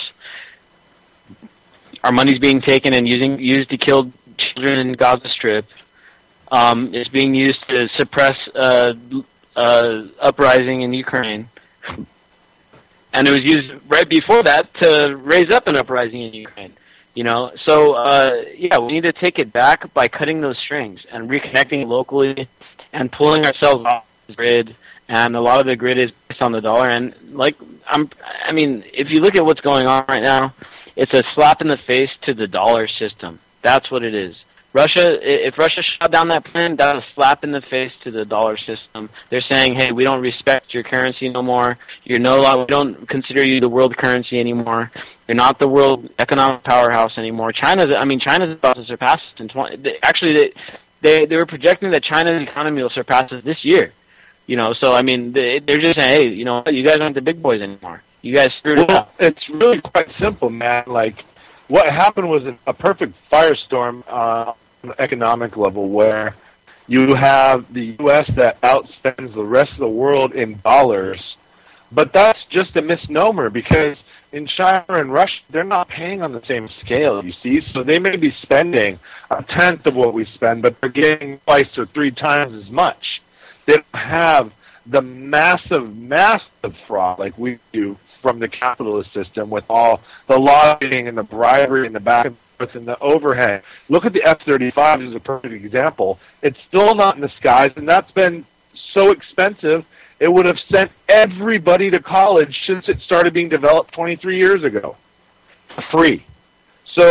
Speaker 3: our money's being taken and using used to kill children in Gaza Strip. Um, it's being used to suppress uh, uh, uprising in Ukraine, and it was used right before that to raise up an uprising in Ukraine. You know, so uh, yeah, we need to take it back by cutting those strings and reconnecting locally and pulling ourselves off the grid. And a lot of the grid is based on the dollar. And like, I'm, I mean, if you look at what's going on right now, it's a slap in the face to the dollar system. That's what it is. Russia, if Russia shut down that plan, that's a slap in the face to the dollar system. They're saying, hey, we don't respect your currency no more. You're no longer, we don't consider you the world currency anymore. You're not the world economic powerhouse anymore. China's, I mean, China's about to surpass us in twenty. They, actually, they, they they were projecting that China's economy will surpass us this year. You know, so I mean, they, they're just saying, hey, you know, you guys aren't the big boys anymore. You guys screwed it
Speaker 4: well,
Speaker 3: up.
Speaker 4: It's really quite simple, man. Like, what happened was a perfect firestorm uh, on the economic level, where you have the U S that outspends the rest of the world in dollars, but that's just a misnomer, because in China and Russia, they're not paying on the same scale, you see? So they may be spending a tenth of what we spend, but they're getting twice or three times as much. They don't have the massive, massive fraud like we do from the capitalist system, with all the lobbying and the bribery and the back and forth and the overhead. Look at the F thirty-five as a perfect example. It's still not in the skies, and that's been so expensive, it would have sent everybody to college since it started being developed twenty-three years ago, for free. So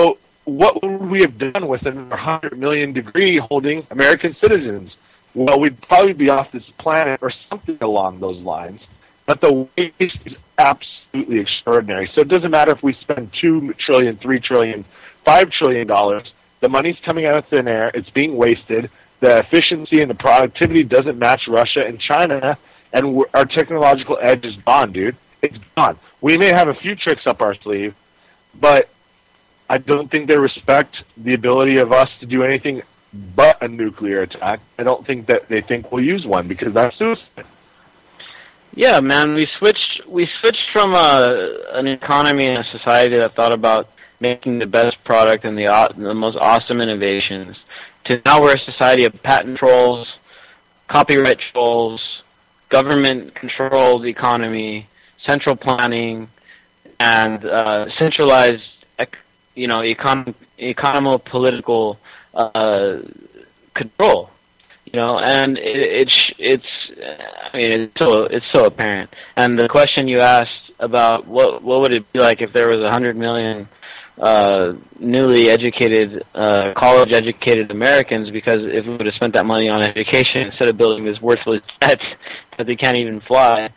Speaker 4: what would we have done with an one hundred million degree holding American citizens? Well, we'd probably be off this planet or something along those lines. But the waste is absolutely extraordinary. So it doesn't matter if we spend two trillion dollars, three trillion dollars, five trillion dollars. The money's coming out of thin air. It's being wasted. The efficiency and the productivity doesn't match Russia and China, and we're, our technological edge is gone, dude. It's gone. We may have a few tricks up our sleeve, but I don't think they respect the ability of us to do anything but a nuclear attack. I don't think that they think we'll use one, because that's suicide.
Speaker 3: Yeah, man, we switched we switched from a, an economy and a society that thought about making the best product and the, the most awesome innovations to now we're a society of patent trolls, copyright trolls, government-controlled economy, central planning, and uh, centralized, you know, econ- economo-political uh, control. You know, and it, it's it's I mean it's so it's so apparent. And the question you asked about what what would it be like if there was a hundred million uh, newly educated, uh, college-educated Americans, because if we would have spent that money on education instead of building this worthless jet that they can't even fly,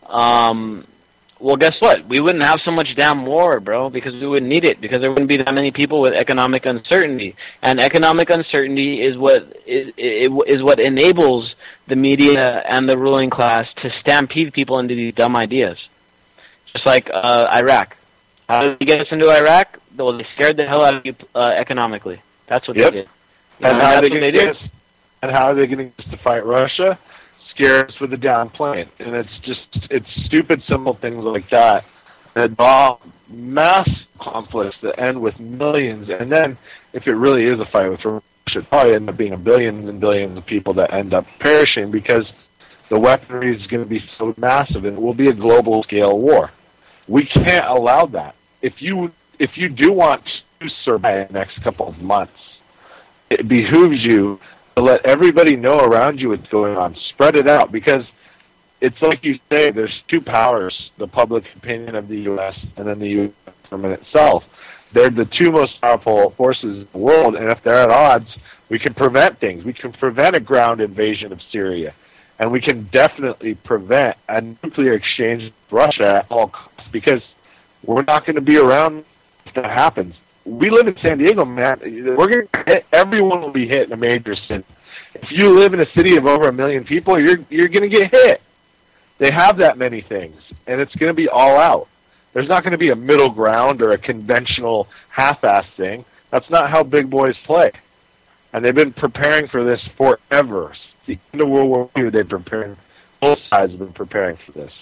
Speaker 3: um, well, guess what? We wouldn't have so much damn war, bro, because we wouldn't need it, because there wouldn't be that many people with economic uncertainty. And economic uncertainty is what is, is what enables the media and the ruling class to stampede people into these dumb ideas. Just like uh, Iraq. How did they get us into Iraq? Well, they scared the hell out of you uh, economically. That's what
Speaker 4: yep.
Speaker 3: they did.
Speaker 4: You and,
Speaker 3: know,
Speaker 4: how
Speaker 3: that's
Speaker 4: they
Speaker 3: what they did.
Speaker 4: Us, and how are they going to fight Russia? Scare us with a down plane. And it's just, it's stupid, simple things like that that involve mass conflicts that end with millions. And then, if it really is a fight with Russia, it probably end up being a billions and billions of people that end up perishing, because the weaponry is going to be so massive, and it will be a global scale war. We can't allow that. If you if you do want to survive the next couple of months, it behooves you to let everybody know around you what's going on. Spread it out, because it's like you say, there's two powers, the public opinion of the U S and then the U S government itself. They're the two most powerful forces in the world, and if they're at odds, we can prevent things. We can prevent a ground invasion of Syria, and we can definitely prevent a nuclear exchange with Russia at all costs, because we're not going to be around if that happens. We live in San Diego, man. We're going to hit, everyone will be hit in a major sin. If you live in a city of over a million people, you're you're going to get hit. They have that many things, and it's going to be all out. There's not going to be a middle ground or a conventional half-ass thing. That's not how big boys play. And they've been preparing for this forever. The end of World War Two, they've been preparing. Both sides have been preparing for this.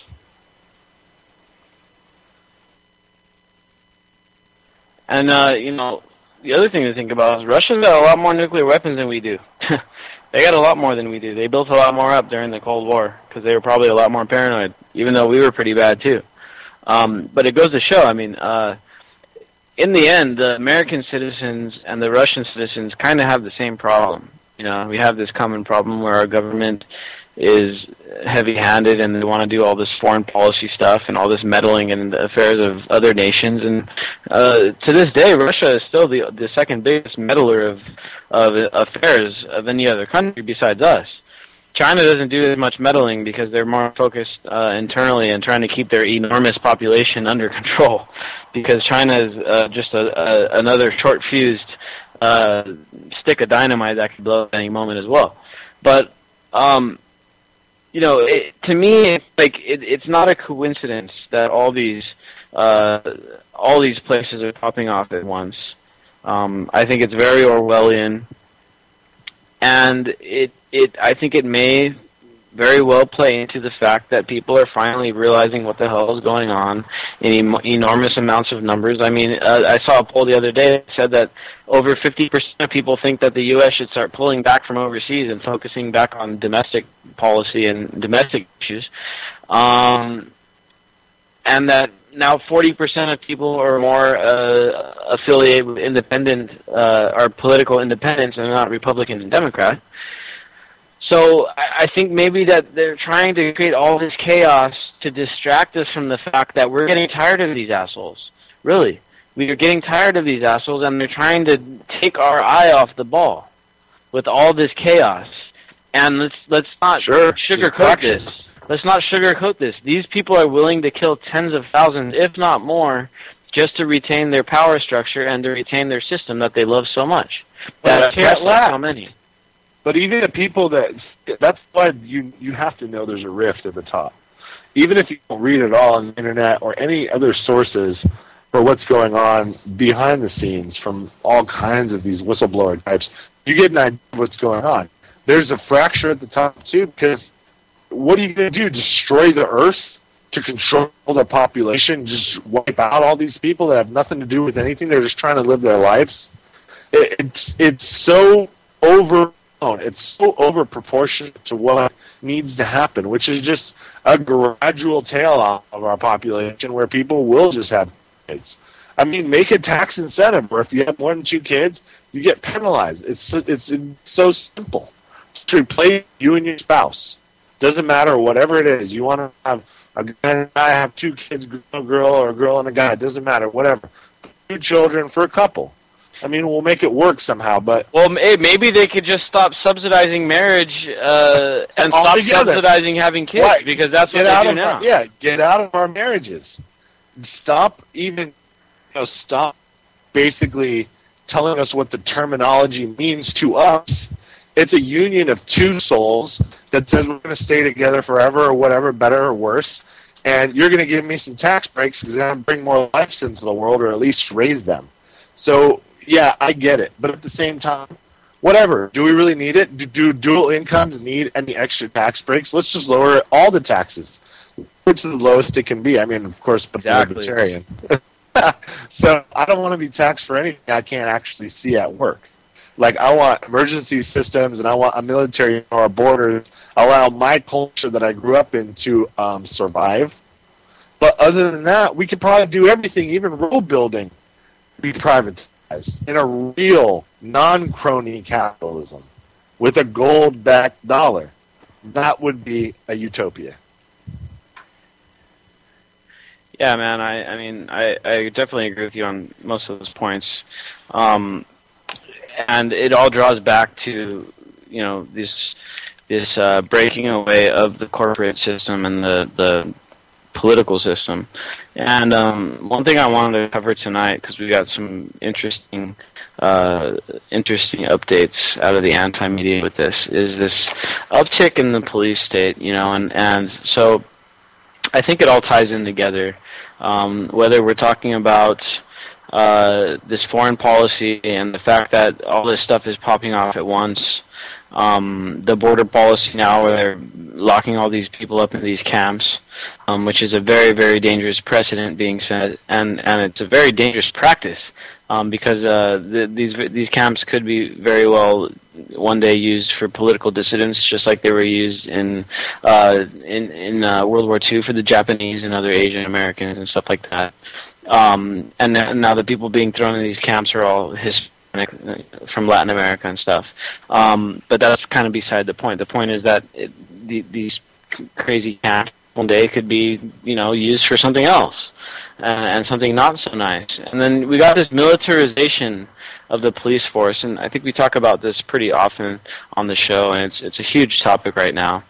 Speaker 3: And, uh, you know, the other thing to think about is Russia's got a lot more nuclear weapons than we do. They got a lot more than we do. They built a lot more up during the Cold War, because they were probably a lot more paranoid, even though we were pretty bad, too. Um, but it goes to show, I mean, uh, in the end, the American citizens and the Russian citizens kind of have the same problem. You know, we have this common problem where our government is heavy-handed and they want to do all this foreign policy stuff and all this meddling in the affairs of other nations. And uh, to this day, Russia is still the the second biggest meddler of of affairs of any other country besides us. China doesn't do as much meddling because they're more focused uh, internally and trying to keep their enormous population under control, because China is uh, just a, a, another short-fused uh, stick of dynamite that could blow at any moment as well. But um, you know, it, to me, it's like it, it's not a coincidence that all these uh, all these places are popping off at once. Um, I think it's very Orwellian, and it it I think it may very well play into the fact that people are finally realizing what the hell is going on in em- enormous amounts of numbers. I mean, uh, I saw a poll the other day that said that over fifty percent of people think that the U S should start pulling back from overseas and focusing back on domestic policy and domestic issues. Um, and that now forty percent of people or more uh, affiliated with independent, uh, or political independents and not Republican and Democrat. So I think maybe that they're trying to create all this chaos to distract us from the fact that we're getting tired of these assholes. Really. we are getting tired of these assholes, and they're trying to take our eye off the ball with all this chaos. And let's let's not
Speaker 4: Sure.
Speaker 3: sugarcoat this. Let's not sugarcoat this. These people are willing to kill tens of thousands, if not more, just to retain their power structure and to retain their system that they love so much.
Speaker 4: Well,
Speaker 3: That
Speaker 4: that-
Speaker 3: can't last how many.
Speaker 4: But even the people that, that's why you you have to know there's a rift at the top. Even if you don't read it all on the internet or any other sources for what's going on behind the scenes from all kinds of these whistleblower types, you get an idea of what's going on. There's a fracture at the top, too, because what are you going to do, destroy the Earth to control the population, just wipe out all these people that have nothing to do with anything? They're just trying to live their lives. It, it's, it's so over... It's so over-proportionate to what needs to happen, which is just a gradual tail off of our population where people will just have kids. I mean, make a tax incentive where if you have more than two kids, you get penalized. It's it's, it's so simple. Just replace you and your spouse. Doesn't matter, whatever it is. You want to have a guy and a guy have two kids, a girl, or a girl and a guy. It doesn't matter, whatever. Two children for a couple. I mean, we'll make it work somehow, but...
Speaker 3: Well, maybe they could just stop subsidizing marriage uh, and stop
Speaker 4: Altogether.
Speaker 3: subsidizing having kids,
Speaker 4: Right.
Speaker 3: because that's what
Speaker 4: Get out
Speaker 3: they do
Speaker 4: of
Speaker 3: now.
Speaker 4: Our, yeah, get out of our marriages. Stop even, you know, stop basically telling us what the terminology means to us. It's a union of two souls that says we're going to stay together forever or whatever, better or worse, and you're going to give me some tax breaks because I'm going to bring more lives into the world or at least raise them. So... yeah, I get it. But at the same time, whatever. Do we really need it? Do, do dual incomes need any extra tax breaks? Let's just lower all the taxes, which is the lowest it can be. I mean, of course, but
Speaker 3: Exactly.
Speaker 4: libertarian. So I don't want to be taxed for anything I can't actually see at work. Like, I want emergency systems, and I want a military or a border allow my culture that I grew up in to um, survive. But other than that, we could probably do everything, even road building, be privatized. In a real non-crony capitalism with a gold-backed dollar. That would be a utopia.
Speaker 3: Yeah, man. I, I mean, I, I definitely agree with you on most of those points, um, and it all draws back to, you know, this this uh, breaking away of the corporate system and the the political system. And um, one thing I wanted to cover tonight, because we got some interesting uh, interesting updates out of the anti-media with this, is this uptick in the police state, you know, and, and so I think it all ties in together. Um, whether we're talking about uh, this foreign policy and the fact that all this stuff is popping off at once, um, the border policy now where they're locking all these people up in these camps, um, which is a very, very dangerous precedent being set, and, and it's a very dangerous practice, um, because uh, the, these these camps could be very well one day used for political dissidents, just like they were used in uh, in in uh, World War Two for the Japanese and other Asian Americans and stuff like that. Um, and now the people being thrown in these camps are all Hispanic from Latin America and stuff. Um, but that's kind of beside the point. The point is that it, the, these crazy camps one day could be, you know, used for something else, uh, and something not so nice. And then we got this militarization of the police force, and I think we talk about this pretty often on the show, and it's it's a huge topic right now.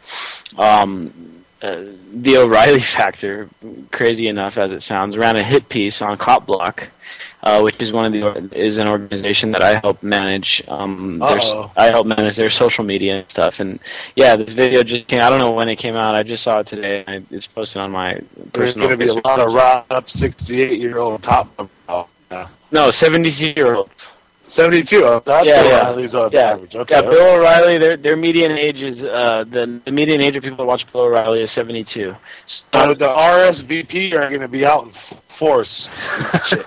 Speaker 3: Um, uh, the O'Reilly factor, crazy enough as it sounds, ran a hit piece on Cop Block, uh, which is one of the is an organization that I help manage. Um, their, I help manage their social media and stuff. And yeah, this video just came. I don't know when it came out. I just saw it today. And it's posted on my
Speaker 4: There's
Speaker 3: personal.
Speaker 4: going to be a lot of riled up sixty-eight-year-old cop. Oh, yeah.
Speaker 3: No, seventy-two-year-olds.
Speaker 4: seventy-two. Oh, that's
Speaker 3: Yeah,
Speaker 4: Bill
Speaker 3: yeah.
Speaker 4: O'Reilly's on
Speaker 3: Yeah,
Speaker 4: average. Okay.
Speaker 3: yeah. Bill O'Reilly. Their their median age is uh the, the median age of people that watch Bill O'Reilly is seventy-two.
Speaker 4: So the R S V P are going to be out in force. Shit.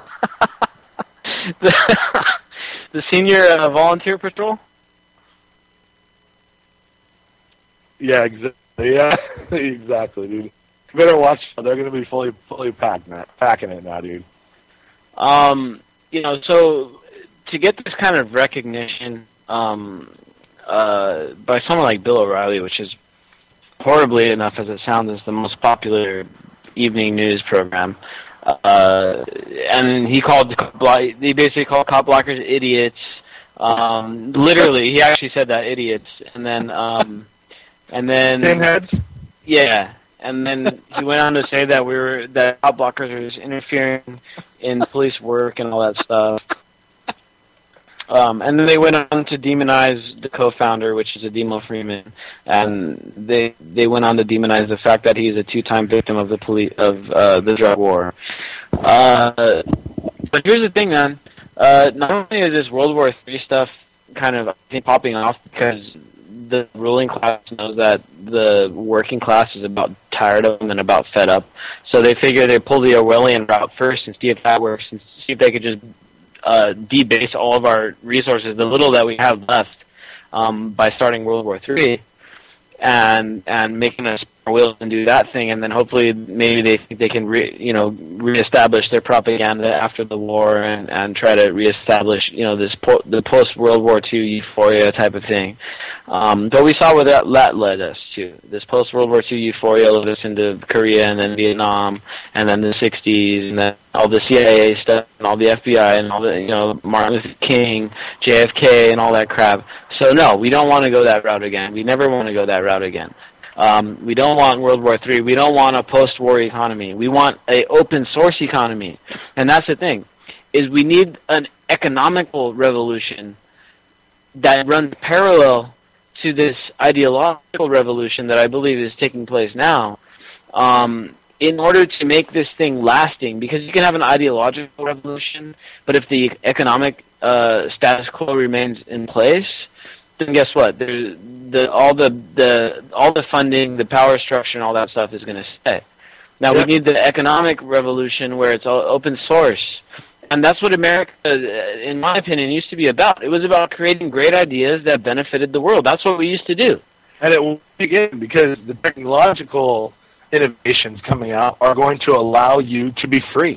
Speaker 3: the, the senior uh, volunteer patrol.
Speaker 4: Yeah, exactly. Yeah, exactly, dude. You better watch. They're going to be fully fully packed now, packing it now, dude.
Speaker 3: Um, you know, so to get this kind of recognition um, uh, by someone like Bill O'Reilly, which is horribly enough as it sounds, is the most popular evening news program. Uh, and he called he basically called cop blockers idiots. Um, literally, he actually said that, idiots. And then, um, and then,
Speaker 4: Pinheads?
Speaker 3: Yeah. And then he went on to say that we were that cop blockers are interfering in police work and all that stuff. Um, and then they went on to demonize the co-founder, which is Ademo Freeman, and they they went on to demonize the fact that he's a two-time victim of the police of uh, the drug war. Uh, but here's the thing, man. Uh, not only is this World War Three stuff kind of I think, popping off because the ruling class knows that the working class is about tired of them and about fed up, so they figure they pull the Orwellian route first and see if that works and see if they could just Uh, debase all of our resources, the little that we have left, um, by starting World War Three, and and making us will and do that thing, and then hopefully maybe they think they can re, you know reestablish their propaganda after the war and, and try to reestablish you know this po- the post World War Two euphoria type of thing. Um, but we saw where that, that led us to. This post World War Two euphoria led us into Korea and then Vietnam and then the sixties and then all the C I A stuff and all the F B I and all the you know Martin Luther King, J F K and all that crap. So no, we don't want to go that route again. We never want to go that route again. Um, we don't want World War Three. We don't want a post-war economy. We want an open source economy. And that's the thing, is we need an economical revolution that runs parallel to this ideological revolution that I believe is taking place now, um, in order to make this thing lasting. Because you can have an ideological revolution, but if the economic uh, status quo remains in place, then guess what? There's the all the, the all the funding, the power structure, and all that stuff is going to stay. Now yep. We need the economic revolution where it's all open source, and that's what America, in my opinion, used to be about. It was about creating great ideas that benefited the world. That's what we used to do.
Speaker 4: And it will begin because the technological innovations coming out are going to allow you to be free.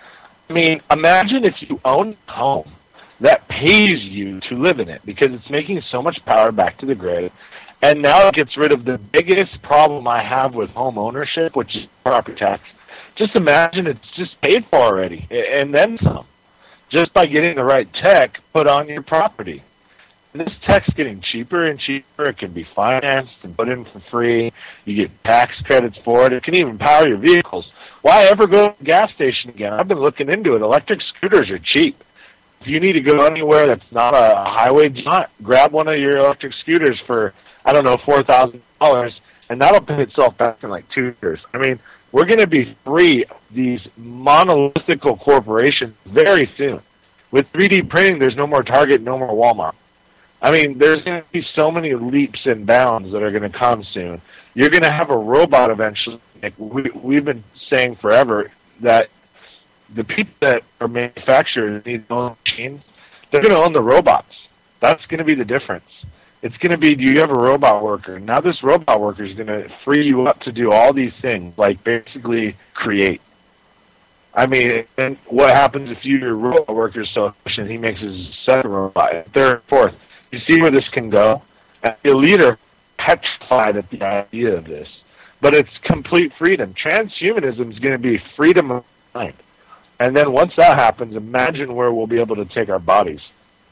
Speaker 4: I mean, imagine if you own a home that pays you to live in it because it's making so much power back to the grid. And now it gets rid of the biggest problem I have with home ownership, which is property tax. Just imagine it's just paid for already, and then some, just by getting the right tech put on your property. And this tech's getting cheaper and cheaper. It can be financed and put in for free. You get tax credits for it. It can even power your vehicles. Why ever go to a gas station again? I've been looking into it. Electric scooters are cheap. If you need to go anywhere that's not a highway jaunt, grab one of your electric scooters for, I don't know, four thousand dollars, and that'll pay itself back in like two years. I mean, we're going to be free of these monolithical corporations very soon. With three D printing, there's no more Target, no more Walmart. I mean, there's going to be so many leaps and bounds that are going to come soon. You're going to have a robot eventually. Like we, we've been saying forever that the people that are manufacturers need to own machines. They're going to own the robots. That's going to be the difference. It's going to be, do you have a robot worker? Now this robot worker is going to free you up to do all these things, like basically create. I mean, and what happens if your robot worker is so efficient, he makes his second robot, third, fourth. You see where this can go? And the elite are petrified at the idea of this. But it's complete freedom. Transhumanism is going to be freedom of mind. And then once that happens, imagine where we'll be able to take our bodies.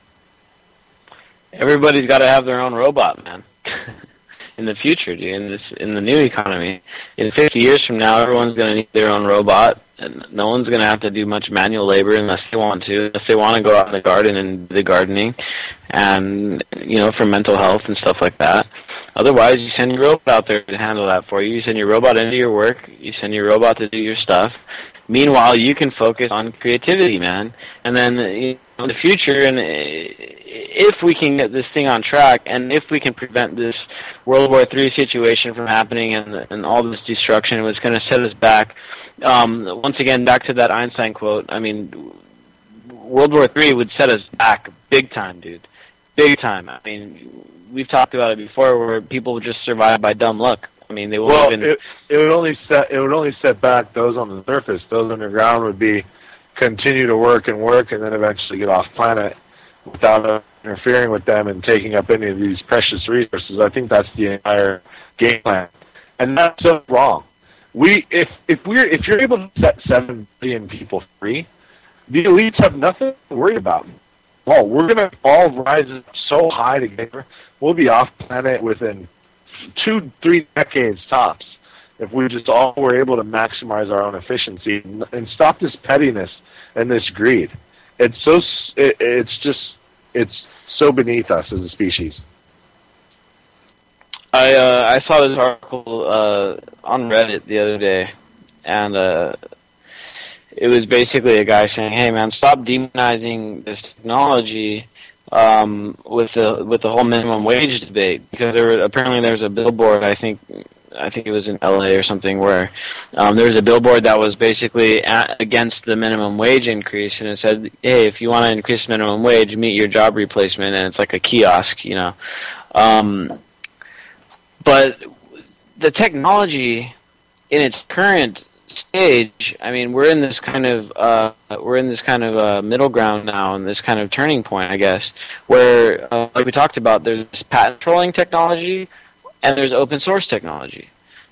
Speaker 3: Everybody's got to have their own robot, man. In the future, dude, in this, in the new economy, in fifty years from now, everyone's going to need their own robot, and no one's going to have to do much manual labor unless they want to, unless they want to go out in the garden and do the gardening, and you know, for mental health and stuff like that. Otherwise, you send your robot out there to handle that for you. You send your robot into your work. You send your robot to do your stuff. Meanwhile, you can focus on creativity, man. And then you know, in the future, and if we can get this thing on track, and if we can prevent this World War Three situation from happening and, and all this destruction, it's going to set us back. Um, once again, back to that Einstein quote. I mean, World War Three would set us back big time, dude. Big time. I mean, we've talked about it before, where people would just survive by dumb luck. I mean, they won't
Speaker 4: well,
Speaker 3: even.
Speaker 4: It, it would only set it would only set back those on the surface. Those underground would be continue to work and work, and then eventually get off planet without interfering with them and taking up any of these precious resources. I think that's the entire game plan, and that's so wrong. we if if we're if you're able to set seven billion people free, the elites have nothing to worry about. Oh, we're gonna all rise up so high together. We'll be off planet within two, three decades tops if we just all were able to maximize our own efficiency and, and stop this pettiness and this greed. It's so it, it's just it's so beneath us as a species.
Speaker 3: I uh, I saw this article uh, on Reddit the other day, and uh, it was basically a guy saying, "Hey, man, stop demonizing this technology um, with the with the whole minimum wage debate." Because there were, apparently there was a billboard. I think I think it was in L A or something, where um, there was a billboard that was basically at, against the minimum wage increase, and it said, "Hey, if you want to increase minimum wage, meet your job replacement," and it's like a kiosk, you know. Um, But the technology, in its current stage, I mean, we're in this kind of uh, we're in this kind of uh, middle ground now, and this kind of turning point, I guess, where, uh, like we talked about, there's this patent trolling technology, and there's open source technology,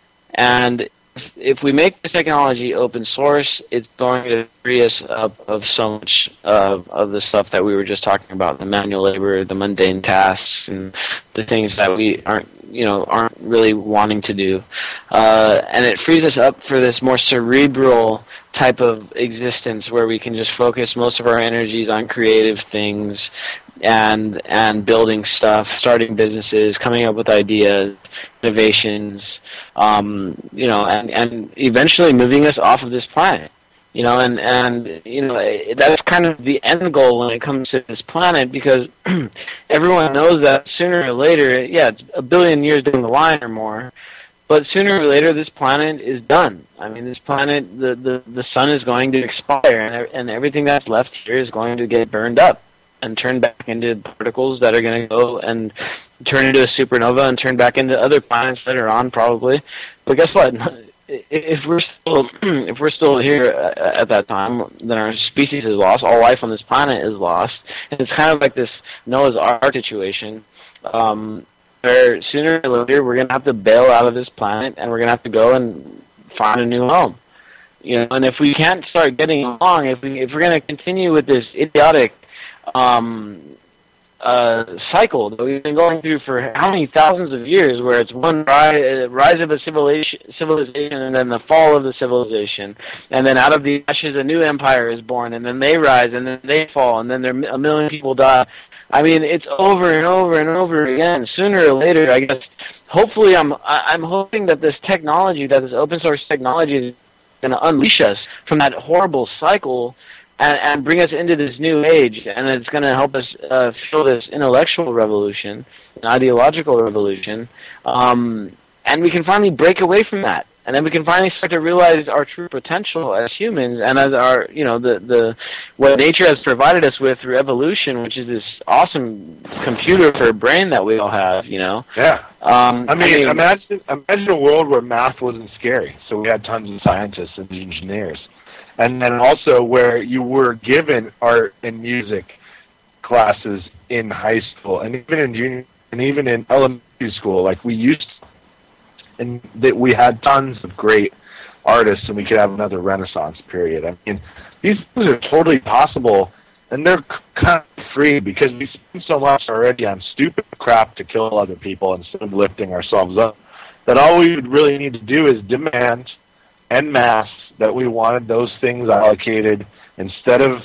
Speaker 3: and if, if we make this technology open source, it's going to free us up of so much of of the stuff that we were just talking about, the manual labor, the mundane tasks, and the things that we aren't. you know, aren't really wanting to do. Uh, and it frees us up for this more cerebral type of existence where we can just focus most of our energies on creative things and and building stuff, starting businesses, coming up with ideas, innovations, um, you know, and, and eventually moving us off of this planet. You know, and, and, you know, that's kind of the end goal when it comes to this planet, because everyone knows that sooner or later, yeah, it's a billion years down the line or more, but sooner or later this planet is done. I mean, this planet, the, the, the sun is going to expire, and, and everything that's left here is going to get burned up and turned back into particles that are going to go and turn into a supernova and turn back into other planets that are on, probably. But guess what? If we're still if we're still here at that time, then our species is lost. All life on this planet is lost. And it's kind of like this Noah's Ark situation, um, where sooner or later we're going to have to bail out of this planet, and we're going to have to go and find a new home. You know, and if we can't start getting along, if we if we're going to continue with this idiotic um, uh, cycle that we've been going through for how many thousands of years, where it's one rise, rise of a civilization, civilization, and then the fall of the civilization, and then out of the ashes a new empire is born, and then they rise, and then they fall, and then there a million people die. I mean, it's over and over and over again. Sooner or later, I guess. Hopefully, I'm I'm hoping that this technology, that this open source technology, is going to unleash us from that horrible cycle. And, and bring us into this new age, and it's going to help us uh, feel this intellectual revolution, an ideological revolution, um, and we can finally break away from that, and then we can finally start to realize our true potential as humans, and as our, you know, the the what nature has provided us with through evolution, which is this awesome computer for a brain that we all have, you know.
Speaker 4: Yeah.
Speaker 3: Um,
Speaker 4: I mean,
Speaker 3: I mean,
Speaker 4: imagine imagine a world where math wasn't scary, so we had tons of scientists and engineers. And then also where you were given art and music classes in high school, and even in junior, and even in elementary school, like we used to, and that we had tons of great artists, and we could have another Renaissance period. I mean, these things are totally possible, and they're kind of free because we spend so much already on stupid crap to kill other people instead of lifting ourselves up, that all we would really need to do is demand en masse that we wanted those things allocated instead of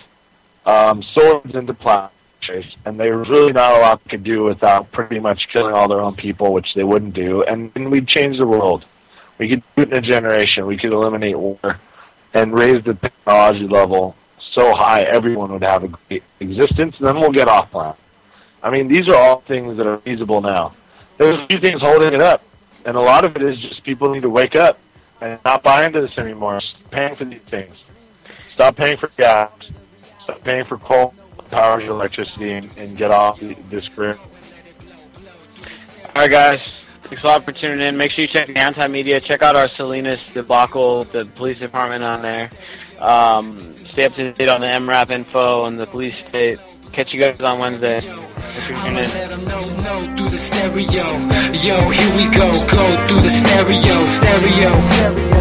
Speaker 4: um, swords into plowshares, and there was really not a lot they could do without pretty much killing all their own people, which they wouldn't do, and, and we'd change the world. We could do it in a generation. We could eliminate war and raise the technology level so high everyone would have a great existence, and then we'll get off planet. I mean, these are all things that are feasible now. There's a few things holding it up, and a lot of it is just people need to wake up and not buy into this anymore. Stop paying for these things. Stop paying for gas. Stop paying for coal, power, electricity, and, and get off this grid.
Speaker 3: All right, guys. Thanks a lot for tuning in. Make sure you check the Anti-Media. Check out our Salinas debacle, the police department on there. Um, stay up to date on the M RAP info and the police state. Catch you guys on Wednesday. Thanks for tuning in.
Speaker 2: Let them know, know through the stereo. Yo, here we go, go through the stereo, stereo.